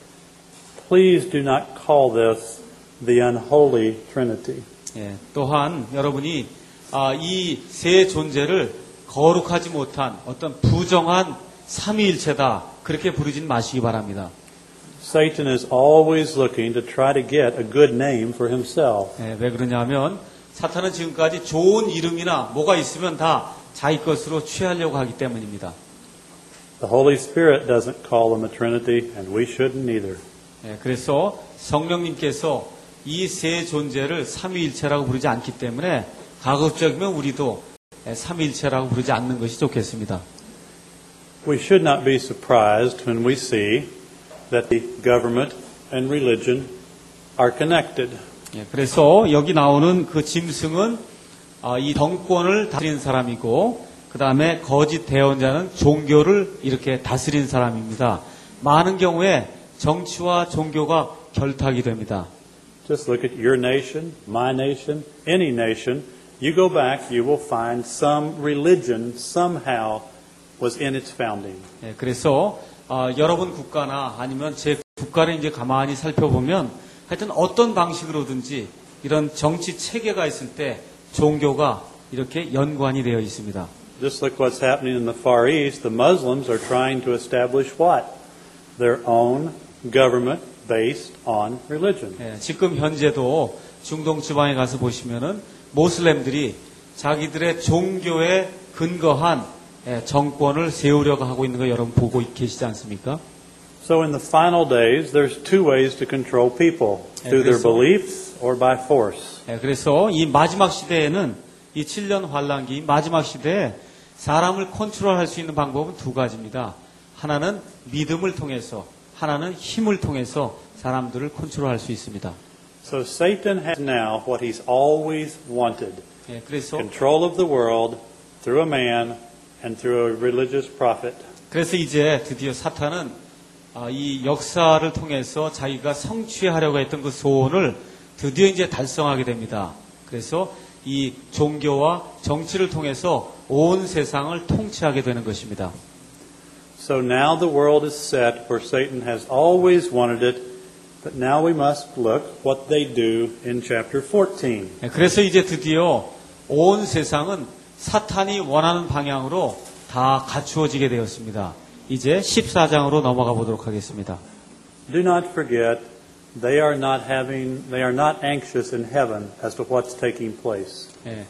S1: Please do not call this the unholy Trinity.
S2: 예, 또한 여러분이 아, 이 세 존재를 거룩하지 못한 어떤 부정한 삼위일체다, 그렇게 부르진 마시기 바랍니다.
S1: Satan is always looking to try to get a good name for himself.
S2: 예, 왜 그러냐면 사탄은 지금까지 좋은 이름이나 뭐가 있으면 다 자기 것으로 취하려고 하기 때문입니다.
S1: The Holy Spirit doesn't call them a Trinity, and we shouldn't either.
S2: 예, 그래서 성령님께서 이 세 존재를 삼위일체라고 부르지 않기 때문에 가급적이면 우리도 삼위일체라고 부르지 않는 것이 좋겠습니다.
S1: We should not be surprised when we see that the government and religion are connected.
S2: 예, 그래서 여기 나오는 그 짐승은 아, 이 정권을 다스리는 사람이고, 그 다음에 거짓 대언자는 종교를 이렇게 다스리는 사람입니다. 많은 경우에 정치와 종교가 결탁이 됩니다.
S1: Just look at your nation, my nation, any nation. You go back, you will find some religion somehow was in its founding.
S2: 예, 그래서 어, 여러분 국가나 아니면 제 국가를 이제 가만히 살펴보면 하여튼 어떤 방식으로든지 이런 정치 체계가 있을 때 종교가 이렇게 연관이 되어 있습니다.
S1: Just look what's happening in the Far East. The Muslims are trying to establish what? Their own government based on religion.
S2: 예, 지금 현재도 중동 지방에 가서 보시면은 모슬렘들이 자기들의 종교에 근거한 예, 정권을 세우려고 하고 있는 거 여러분 보고 계시지 않습니까?
S1: So in the final days, there's two ways to control people, through their beliefs or by force.
S2: 예, 그래서 이 마지막 시대에는 이 칠 년 환란기 마지막 시대에 사람을 컨트롤할 수 있는 방법은 두 가지입니다. 하나는 믿음을 통해서, 하나는 힘을 통해서 사람들을 컨트롤할 수 있습니다.
S1: So Satan has now what he's always wanted.
S2: 예, 그래서
S1: Control of the world through a man and through a religious prophet.
S2: 그래서 이제 드디어 사탄은 아, 이 역사를 통해서 자기가 성취하려고 했던 그 소원을 드디어 이제 달성하게 됩니다. 그래서 이 종교와 정치를 통해서 온 세상을 통치하게 되는 것입니다.
S1: So now the world is set where Satan has always wanted it, but now we must look what they do in chapter fourteen.
S2: 그래서 이제 드디어 온 세상은 사탄이 원하는 방향으로 다 갖추어지게 되었습니다. 이제 십사 장으로 넘어가 보도록 하겠습니다.
S1: Do not forget, they are not having, they are not anxious in heaven as to what's taking place.
S2: 예.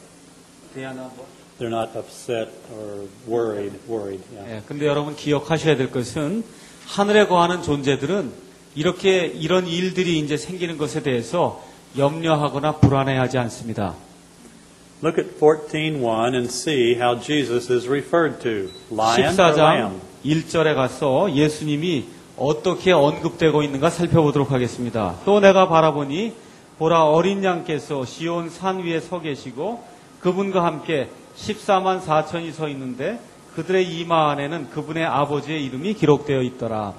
S1: They're not upset or worried, worried. Yeah.
S2: 예, 근데 여러분 기억하셔야 될 것은 하늘에 거하는 존재들은 이렇게 이런 일들이 이제 생기는 것에 대해서 염려하거나 불안해하지 않습니다.
S1: Look at fourteen one and see how Jesus is referred to. Lion or
S2: 십사 장
S1: lamb?
S2: 일 절에 가서 예수님이 어떻게 언급되고 있는가 살펴보도록 하겠습니다. 또 내가 바라보니 보라 어린 양께서 시온 산 위에 서 계시고 그분과 함께 십사만 사천이 서 있는데 그들의 이마 안에는 그분의 아버지의 이름이 기록되어 있더라.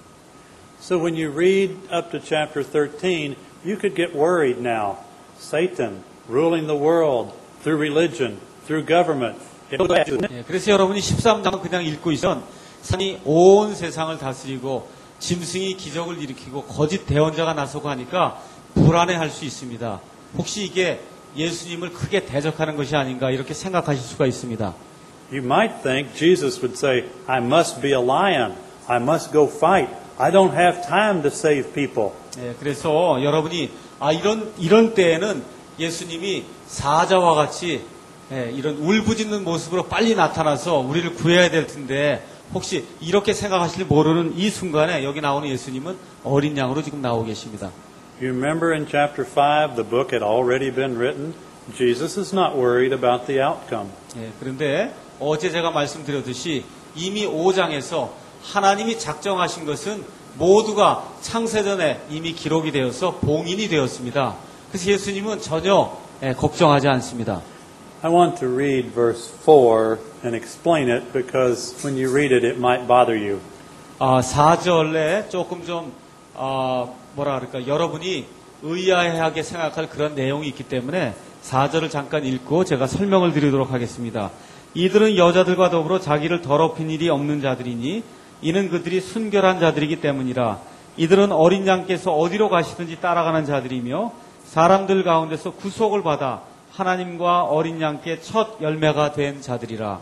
S1: So when you read up to chapter thirteen, you could get worried now. Satan ruling the world through religion, through government.
S2: 예, 그래서 여러분이 십삼 장은 그냥 읽고 있으면 산이 온 세상을 다스리고 짐승이 기적을 일으키고 거짓 대언자가 나서고 하니까 불안해할 수 있습니다. 혹시 이게 예수님을 크게 대적하는 것이 아닌가 이렇게 생각하실 수가 있습니다.
S1: You might think Jesus would say, I must be a lion. I must go fight. I don't have time to save people.
S2: 예, 그래서 여러분이 아 이런 이런 때에는 예수님이 사자와 같이 예, 이런 울부짖는 모습으로 빨리 나타나서 우리를 구해야 될 텐데 혹시 이렇게 생각하실 모르는 이 순간에 여기 나오는 예수님은 어린 양으로 지금 나오고 계십니다.
S1: You remember in chapter five, the book had already been written. Jesus is not worried about the outcome.
S2: 예, 그런데 어제 제가 말씀드렸듯이 이미 오 장에서 하나님이 작정하신 것은 모두가 창세전에 이미 기록이 되어서 봉인이 되었습니다. 그래서 예수님은 전혀 예, 걱정하지 않습니다.
S1: I want to read verse four and explain it because when you read it, it might bother you.
S2: 아, 사 절에 조금 좀 어, 뭐라 그럴까 여러분이 의아해하게 생각할 그런 내용이 있기 때문에 사 절을 잠깐 읽고 제가 설명을 드리도록 하겠습니다. 이들은 여자들과 더불어 자기를 더럽힌 일이 없는 자들이니 이는 그들이 순결한 자들이기 때문이라. 이들은 어린 양께서 어디로 가시든지 따라가는 자들이며 사람들 가운데서 구속을 받아 하나님과 어린 양께 첫 열매가 된 자들이라.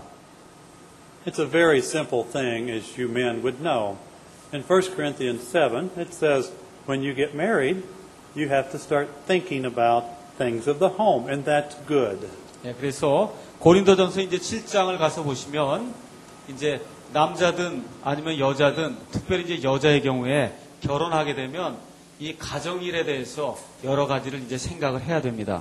S1: It's a very simple thing, as you men would know. In First Corinthians seven, it says, when you get married, you have to start thinking about things of the home, and that's good.
S2: 예, 그래서 고린도전서 이제 칠 장을 가서 보시면 이제 남자든 아니면 여자든 특별히 이제 여자의 경우에 결혼하게 되면 이 가정일에 대해서 여러 가지를 이제 생각을 해야 됩니다.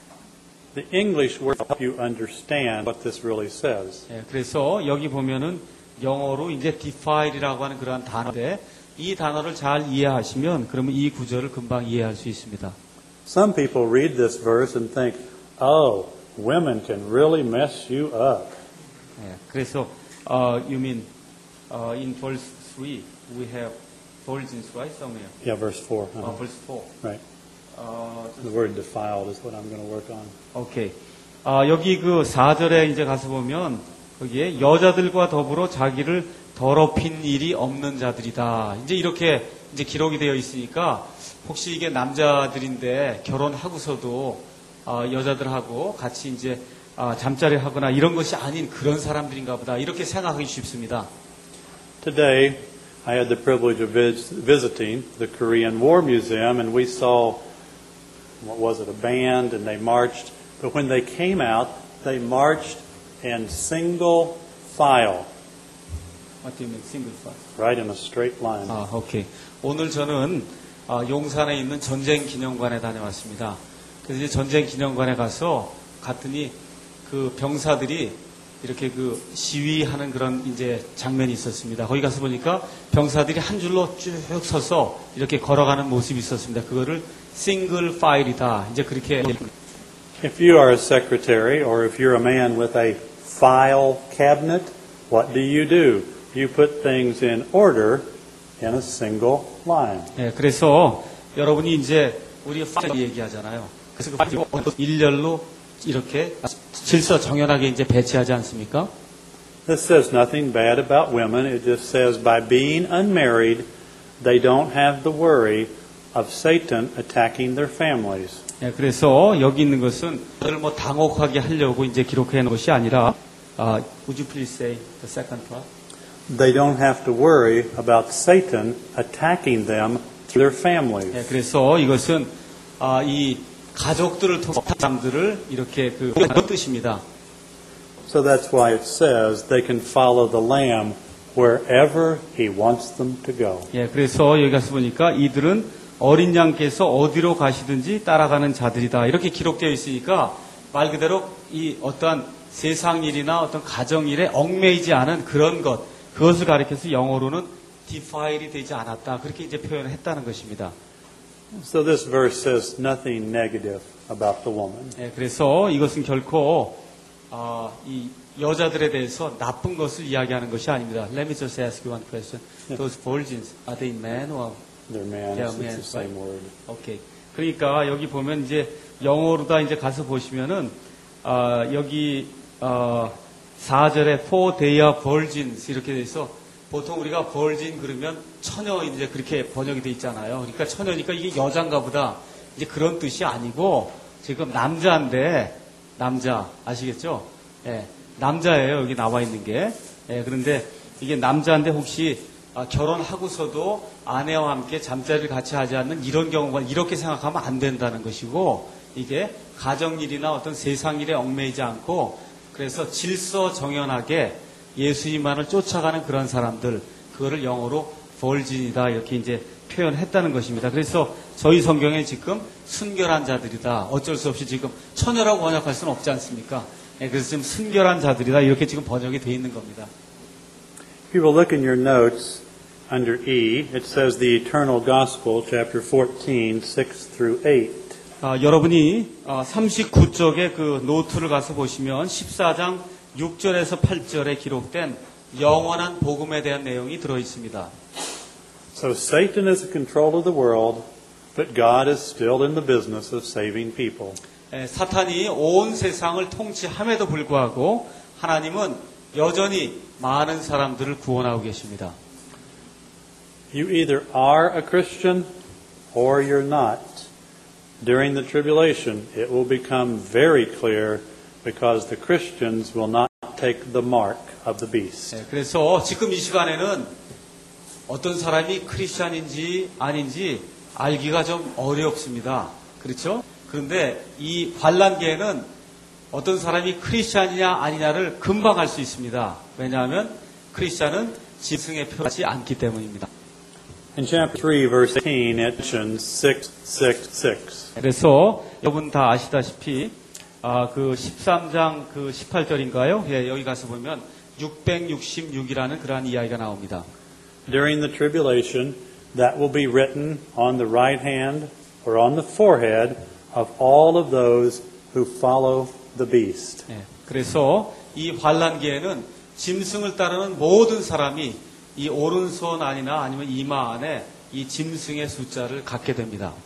S1: The English word will help you understand what this really says.
S2: 예, 그래서 여기 보면은 영어로 이제 defile이라고 하는 그러한 단어인데 이 단어를 잘 이해하시면 그러면 이 구절을 금방 이해할 수 있습니다.
S1: Some people read this verse and think, oh, women can really mess you up.
S2: 예, 그래서 uh, you mean uh, in verse three we have virgins right somewhere.
S1: Yeah, verse four.
S2: Uh,
S1: Uh-huh.
S2: verse four.
S1: Right.
S2: 어,
S1: The word defiled is what I'm going to work on.
S2: 오케이. 아, 여기 그 사 절에 이제 가서 보면 거기에 여자들과 더불어 자기를 더럽힌 일이 없는 자들이다. 이제 이렇게 이제 기록이 되어 있으니까 혹시 이게 남자들인데 결혼하고서도 아, 여자들하고 같이 이제 아, 잠자리 하거나 이런 것이 아닌 그런 사람들인가 보다. 이렇게 생각하기 쉽습니다.
S1: Today, I had the privilege of vis- visiting the Korean War Museum, and we saw, what was it, a band, and they marched. But when they came out, they marched in single file,
S2: What do you mean, single file?
S1: right in a straight line.
S2: 아, 오케이. 오늘 저는 아, 용산에 있는 전쟁 기념관에 다녀왔습니다. 그래서 이제 전쟁 기념관에 가서 갔더니 그 병사들이 이렇게 그 시위하는 그런 이제 장면이 있었습니다. 거기 가서 보니까 병사들이 한 줄로 쭉 서서 이렇게 걸어가는 모습이 있었습니다. 그거를 싱글 파일이다. 이제 그렇게.
S1: If you are a secretary or if you're a man with a file cabinet, what do you do? you put things in order in a single line.
S2: 예, 그래서 여러분이 이제 우리가 파일 얘기하잖아요. 그래서 그 파일을 일렬로 이렇게 질서 정연하게 이제 배치하지 않습니까?
S1: This says nothing bad about women. It just says by being unmarried, they don't have the worry of Satan attacking their families.
S2: 예, 그래서 여기 있는 것은 그걸 뭐 당혹하게 하려고 이제 기록해 놓은 것이 아니라, uh, would you please say the second part?
S1: They don't have to worry about Satan attacking them through their families.
S2: 예, 그래서 이것은 아, 이 가족들을 통해 사람들을 이렇게 그 뜻입니다.
S1: So that's why it says they can follow the Lamb wherever He wants them to go.
S2: 예, 그래서 여기 가서 보니까 이들은 어린 양께서 어디로 가시든지 따라가는 자들이다. 이렇게 기록되어 있으니까 말 그대로 이 어떠한 세상 일이나 어떤 가정 일에 얽매이지 않은 그런 것, 그것을 가리켜서 영어로는 디파일이 되지 않았다. 그렇게 이제 표현을 했다는 것입니다.
S1: So this verse says nothing negative about the woman.
S2: 예, 그래서 이것은 결코 어, 이 여자들에 대해서 나쁜 것을 이야기하는 것이 아닙니다. Let me just ask you one question. Those virgins, are they men or?
S1: They're man,
S2: Yeah,
S1: it's
S2: man,
S1: the same
S2: right.
S1: word.
S2: 오케이. 그러니까 여기 보면 이제 영어로다 이제 가서 보시면은 어, 여기 어, 사 절에 for they are virgins 이렇게 돼 있어. 보통 우리가 virgin 그러면 처녀 이제 그렇게 번역이 돼 있잖아요. 그러니까 처녀니까 이게 여잔가 보다. 이제 그런 뜻이 아니고 지금 남자인데 남자 아시겠죠? 예. 남자예요. 여기 나와 있는 게. 예, 그런데 이게 남자인데 혹시 아, 결혼하고서도 아내와 함께 잠자리를 같이 하지 않는 이런 경우가 이렇게 생각하면 안 된다는 것이고 이게 가정일이나 어떤 세상일에 얽매이지 않고 그래서 질서 정연하게 예수님만을 쫓아가는 그런 사람들 그거를 영어로 virgin이다 이렇게 이제 표현했다는 것입니다. 그래서 저희 성경에 지금 순결한 자들이다. 어쩔 수 없이 지금 처녀라고 번역할 수는 없지 않습니까? 예, 그래서 지금 순결한 자들이다 이렇게 지금 번역이 돼 있는 겁니다.
S1: If you will look in your notes under E, it says the eternal gospel, chapter fourteen, six through eight.
S2: 아, 여러분이 아, 삼십구 쪽에 그 노트를 가서 보시면 십사 장 육 절에서 팔 절에 기록된 영원한 복음에 대한 내용이 들어 있습니다.
S1: So Satan is in control of the world, but God is still in the business of saving people.
S2: 에, 사탄이 온 세상을 통치함에도 불구하고 하나님은 여전히 많은 사람들을 구원하고 계십니다.
S1: You either are a Christian or you're not. During the tribulation, it will become very clear because the Christians will not take the mark of the beast.
S2: 에, 그래서 지금 이 시간에는 어떤 사람이 크리스찬인지 아닌지 알기가 좀 어렵습니다. 그렇죠? 그런데 이 환란기에는 어떤 사람이 크리스찬이냐 아니냐를 금방 알 수 있습니다. 왜냐하면 크리스찬은 짐승에 표하지 않기 때문입니다.
S1: In chapter three, verse eighteen, it mentions six six six.
S2: 그래서 여러분 다 아시다시피 아, 그 십삼 장 그 십팔 절인가요? 예, 여기 가서 보면 육백육십육이라는 그러한 이야기가 나옵니다.
S1: During the tribulation, that will be written on the right hand or on the forehead of all of those who follow the beast.
S2: 예, 그래서 이 환란기에는 짐승을 따르는 모든 사람이 이 오른손 안이나 아니면 이마 안에 이 짐승의 숫자를 갖게 됩니다.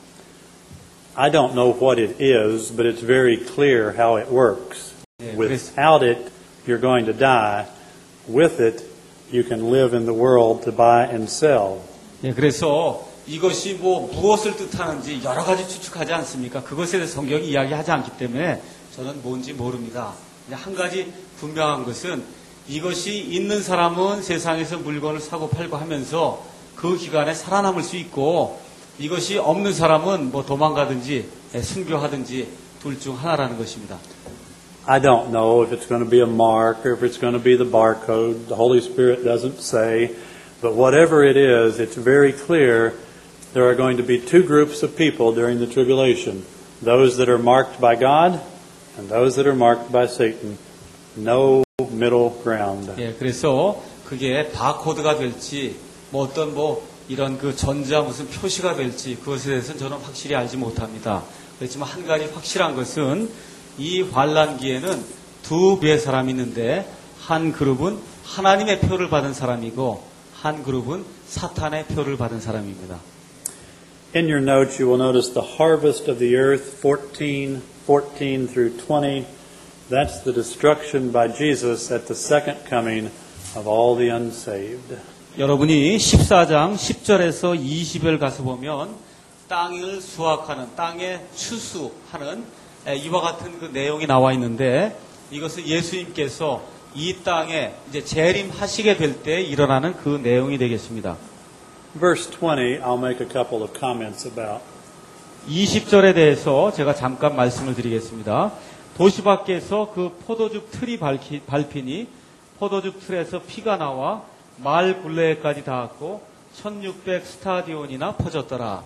S1: I don't know what it is, but it's very clear how it works.
S2: 예,
S1: Without it, you're going to die. With it, you can live in the world to buy and sell.
S2: 예, 그래서 이것이 뭐 무엇을 뜻하는지 여러 가지 추측하지 않습니까? 그것에 대해서 성경이 이야기하지 않기 때문에 저는 뭔지 모릅니다. 그냥 한 가지 분명한 것은 이것이 있는 사람은 세상에서 물건을 사고 팔고 하면서 그 기간에 살아남을 수 있고 이것이 없는 사람은 뭐 도망가든지 순교하든지 둘 중 하나라는 것입니다.
S1: I don't know if it's going to be a mark or if it's going to be the barcode. The Holy Spirit doesn't say. But whatever it is, it's very clear there are going to be two groups of people during the tribulation. Those that are marked by God and those that are marked by Satan. No middle ground.
S2: 예, 그래서 그게 바코드가 될지 뭐 어떤 뭐 이런 그 전자 무슨 표시가 될지 그것에 대해서는 저는 확실히 알지 못합니다. 그렇지만 한 가지 확실한 것은 이 환란기에는 두 배의 사람이 있는데 한 그룹은 하나님의 표를 받은 사람이고 한 그룹은 사탄의 표를 받은 사람입니다.
S1: In your notes, you will notice the harvest of the earth, fourteen, fourteen through twenty. That's the destruction by Jesus at the second coming of all the unsaved.
S2: 여러분이 십사 장 십 절에서 이십 절 가서 보면 땅을 수확하는, 땅에 추수하는 이와 같은 그 내용이 나와 있는데 이것은 예수님께서 이 땅에 이제 재림하시게 될 때 일어나는 그 내용이 되겠습니다.
S1: Verse twenty, I'll make a couple of comments about.
S2: 이십 절에 대해서 제가 잠깐 말씀을 드리겠습니다. 도시 밖에서 그 포도즙 틀이 밟히, 밟히니 포도즙 틀에서 피가 나와 마을 굴레까지 닿았고 천육백 스타디온이나 퍼졌더라.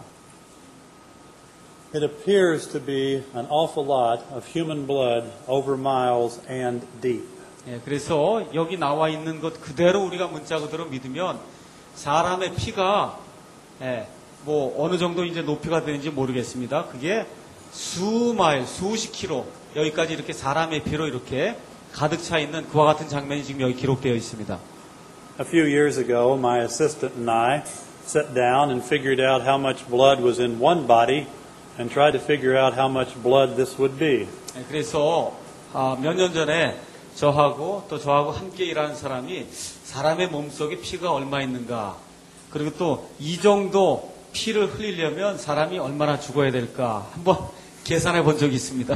S1: It appears to be an awful lot of human blood over miles and deep.
S2: 예, 그래서 여기 나와 있는 것 그대로 우리가 문자 그대로 믿으면 사람의 피가 예, 뭐 어느 정도 이제 높이가 되는지 모르겠습니다. 그게 수 마일, 수십 킬로 여기까지 이렇게 사람의 피로 이렇게 가득 차 있는 그와 같은 장면이 지금 여기 기록되어 있습니다.
S1: A few years ago, my assistant and I sat down and figured out how much blood was in one body and tried to figure out how much blood this would be.
S2: 예, 그래서 아, 몇 년 전에 저하고 또 저하고 함께 일하는 사람이 사람의 몸속에 피가 얼마 있는가 그리고 또 이 정도 피를 흘리려면 사람이 얼마나 죽어야 될까 한번 계산해 본 적이 있습니다.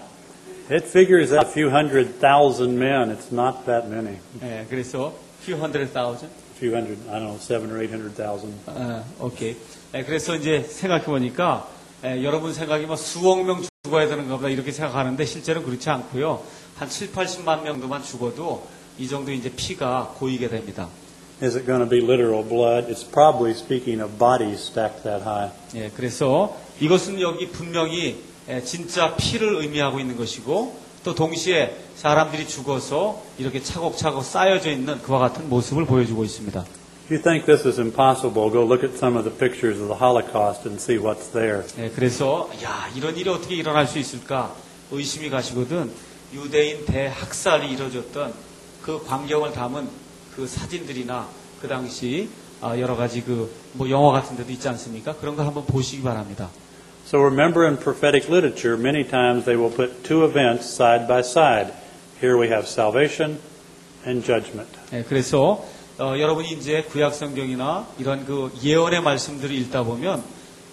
S1: It figures out a few hundred thousand men. It's not that many.
S2: 예, 그래서 few hundred thousand.
S1: A few hundred, I don't know, seven or eight hundred thousand.
S2: 아, 오케이. 예, 그래서 이제 생각해 보니까 예, 여러분 생각이 뭐 수억 명 죽어야 되는가 보다 이렇게 생각하는데 실제로는 그렇지 않고요. 한 칠, 팔십만 명도만 죽어도 이 정도 이제 피가 고이게 됩니다.
S1: Is it going to be literal blood? It's probably speaking of bodies stacked that high.
S2: 예, 그래서 이것은 여기 분명히 예, 진짜 피를 의미하고 있는 것이고 또 동시에 사람들이 죽어서 이렇게 차곡차곡 쌓여져 있는 그와 같은 모습을 보여주고 있습니다.
S1: If you think this is impossible, go look at some of the pictures of the Holocaust and see what's there.
S2: 예, 그래서 야 이런 일이 어떻게 일어날 수 있을까 의심이 가시거든 유대인 대학살이 이루어졌던 그 광경을 담은 그 사진들이나 그 당시 여러 가지 그 뭐 영화 같은 데도 있지 않습니까? 그런 거 한번 보시기 바랍니다.
S1: So remember in prophetic literature, many times they will put two events side by side. Here we have salvation and judgment.
S2: 예, 그래서 어, 여러분이 이제 구약 성경이나 이런 그 예언의 말씀들을 읽다 보면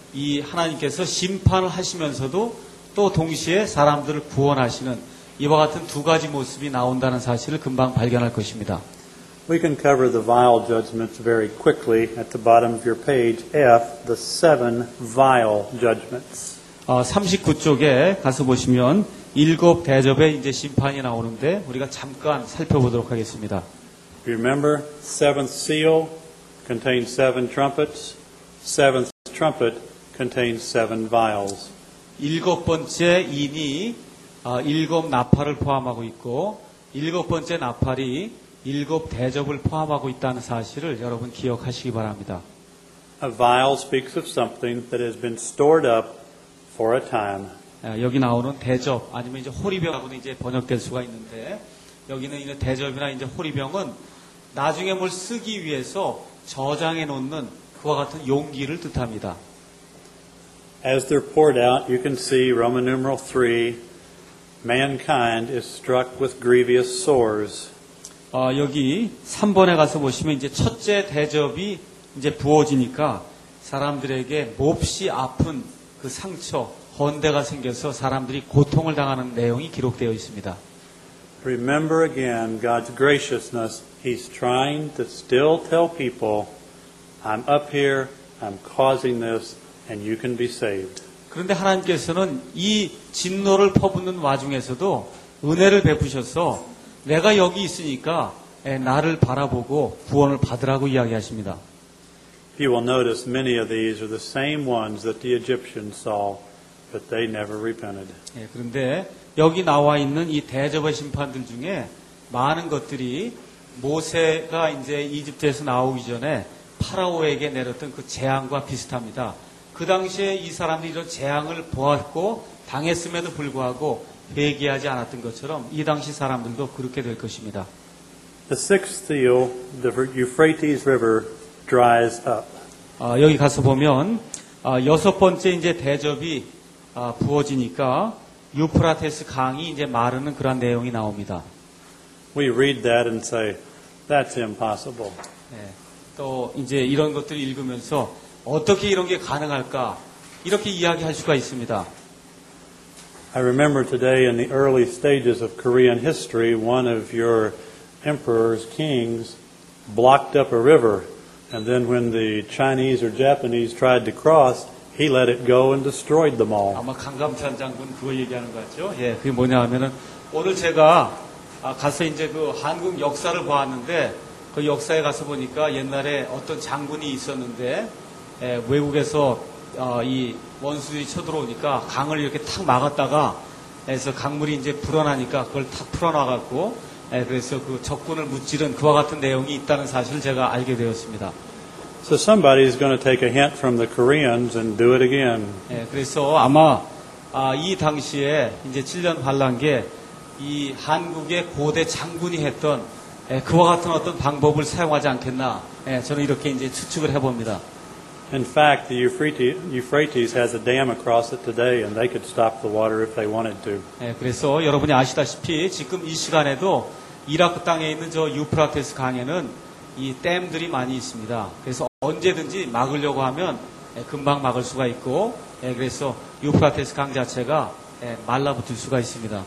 S2: 이 하나님께서 심판을 하시면서도 또 동시에 사람들을 구원하시는 이와 같은 두 가지 모습이 나온다는 사실을 금방 발견할 것입니다.
S1: We can cover the vial judgments very quickly at the bottom of your page F, the seven vial judgments.
S2: 어, 삼십구 쪽에 가서 보시면 일곱 대접의 이제 심판이 나오는데 우리가 잠깐 살펴보도록 하겠습니다.
S1: Remember, seventh seal contains seven trumpets. Seventh trumpet contains seven vials.
S2: 일곱 번째 인이 어, 일곱 나팔을 포함하고 있고 일곱 번째 나팔이 일곱 대접을 포함하고 있다는 사실을 여러분 기억하시기 바랍니다.
S1: A vial speaks of something that has been stored up for a time.
S2: 어, 여기 나오는 대접 아니면 이제 호리병하고는 이제 번역될 수가 있는데 여기는 이제 대접이나 이제 호리병은 나중에 뭘 쓰기 위해서 저장해 놓는 그와 같은 용기를 뜻합니다.
S1: As they're poured out, you can see Roman numeral three, mankind is struck with grievous sores.
S2: 어, 여기 삼 번에 가서 보시면 이제 첫째 대접이 이제 부어지니까 사람들에게 몹시 아픈 그 상처, 헌대가 생겨서 사람들이 고통을 당하는 내용이 기록되어 있습니다.
S1: Remember again God's graciousness. He's trying to still tell people, I'm up here, I'm causing this, and you can be saved.
S2: 그런데 하나님께서는 이 진노를 퍼붓는 와중에서도 은혜를 베푸셔서 내가 여기 있으니까 나를 바라보고 구원을 받으라고 이야기하십니다.
S1: You will notice many of these are the same ones that the Egyptians saw, but they never repented.
S2: 예, 그런데 여기 나와 있는 이 대접의 심판들 중에 많은 것들이 모세가 이제 이집트에서 나오기 전에 파라오에게 내렸던 그 재앙과 비슷합니다. 그 당시에 이 사람들이 이런 재앙을 보았고 당했음에도 불구하고 회개하지 않았던 것처럼 이 당시 사람들도 그렇게 될 것입니다.
S1: the sixth seal, the Euphrates River dries up.
S2: 어, 여기 가서 보면 어, 여섯 번째 이제 대접이 어, 부어지니까 유프라테스 강이 이제 마르는 그런 내용이 나옵니다.
S1: We read that and say, that's impossible.
S2: 네, 또 이제 이런 것들을 읽으면서 어떻게 이런 게 가능할까 이렇게 이야기할 수가 있습니다.
S1: I remember today in the early stages of Korean history, one of your emperors, kings, blocked up a river. And then when the Chinese or Japanese tried to cross, he let it go and destroyed them all.
S2: 아마 강감찬 장군 그거 얘기하는 것 같죠? 예, 그게 뭐냐 하면은 오늘 제가 가서 이제 그 한국 역사를 보았는데 그 역사에 가서 보니까 옛날에 어떤 장군이 있었는데 예, 외국에서 어, 이 원수들이 쳐들어오니까 강을 이렇게 탁 막았다가 그래서 강물이 이제 불어나니까 그걸 탁 풀어놔갖고 예, 그래서 그 적군을 무찌른 그와 같은 내용이 있다는 사실을 제가 알게 되었습니다.
S1: So somebody is going to take a hint from the Koreans and do it again.
S2: 예, 그래서 아마 아, 이 당시에 이제 칠 년 환란기에 이 한국의 고대 장군이 했던 예, 그와 같은 어떤 방법을 사용하지 않겠나? 예, 저는 이렇게 이제 추측을 해봅니다.
S1: In fact, the Euphrates, Euphrates has a dam across it today, and they could stop the water if they wanted to.
S2: 예, 그래서 여러분이 아시다시피 지금 이 시간에도 이라크 땅에 있는 저 유프라테스 강에는 이 댐들이 많이 있습니다. 그래서 언제든지 막으려고 하면 예, 금방 막을 수가 있고, 예, 그래서 유프라테스 강 자체가 예, 말라붙을 수가 있습니다.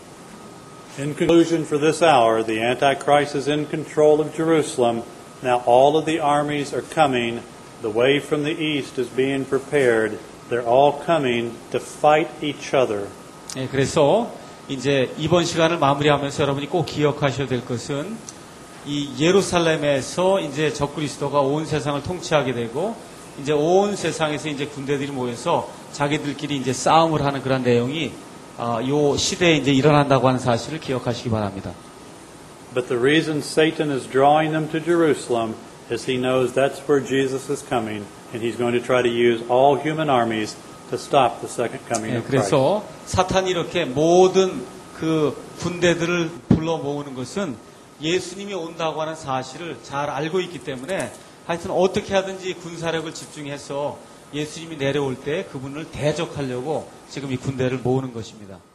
S1: In conclusion for this hour, the Antichrist is in control of Jerusalem. Now all of the armies are coming. The way from the east is being prepared. They're all coming to fight each other.
S2: 예, 그래서 이제 이번 시간을 마무리하면서 여러분이 꼭 기억하셔야 될 것은 이 예루살렘에서 이제 적그리스도가 온 세상을 통치하게 되고 이제 온 세상에서 이제 군대들이 모여서 자기들끼리 이제 싸움을 하는 그런 내용이 어, 요 시대에 이제 일어난다고 하는 사실을 기억하시기 바랍니다.
S1: But the reason Satan is drawing them to Jerusalem is he knows that's where Jesus is coming, and he's going to try to use all human armies to stop the second coming
S2: 예,
S1: of Christ.
S2: 그래서 사탄이 이렇게 모든 그 군대들을 불러 모으는 것은 예수님이 온다고 하는 사실을 잘 알고 있기 때문에 하여튼 어떻게 하든지 군사력을 집중해서 예수님이 내려올 때 그분을 대적하려고 지금 이 군대를 모으는 것입니다.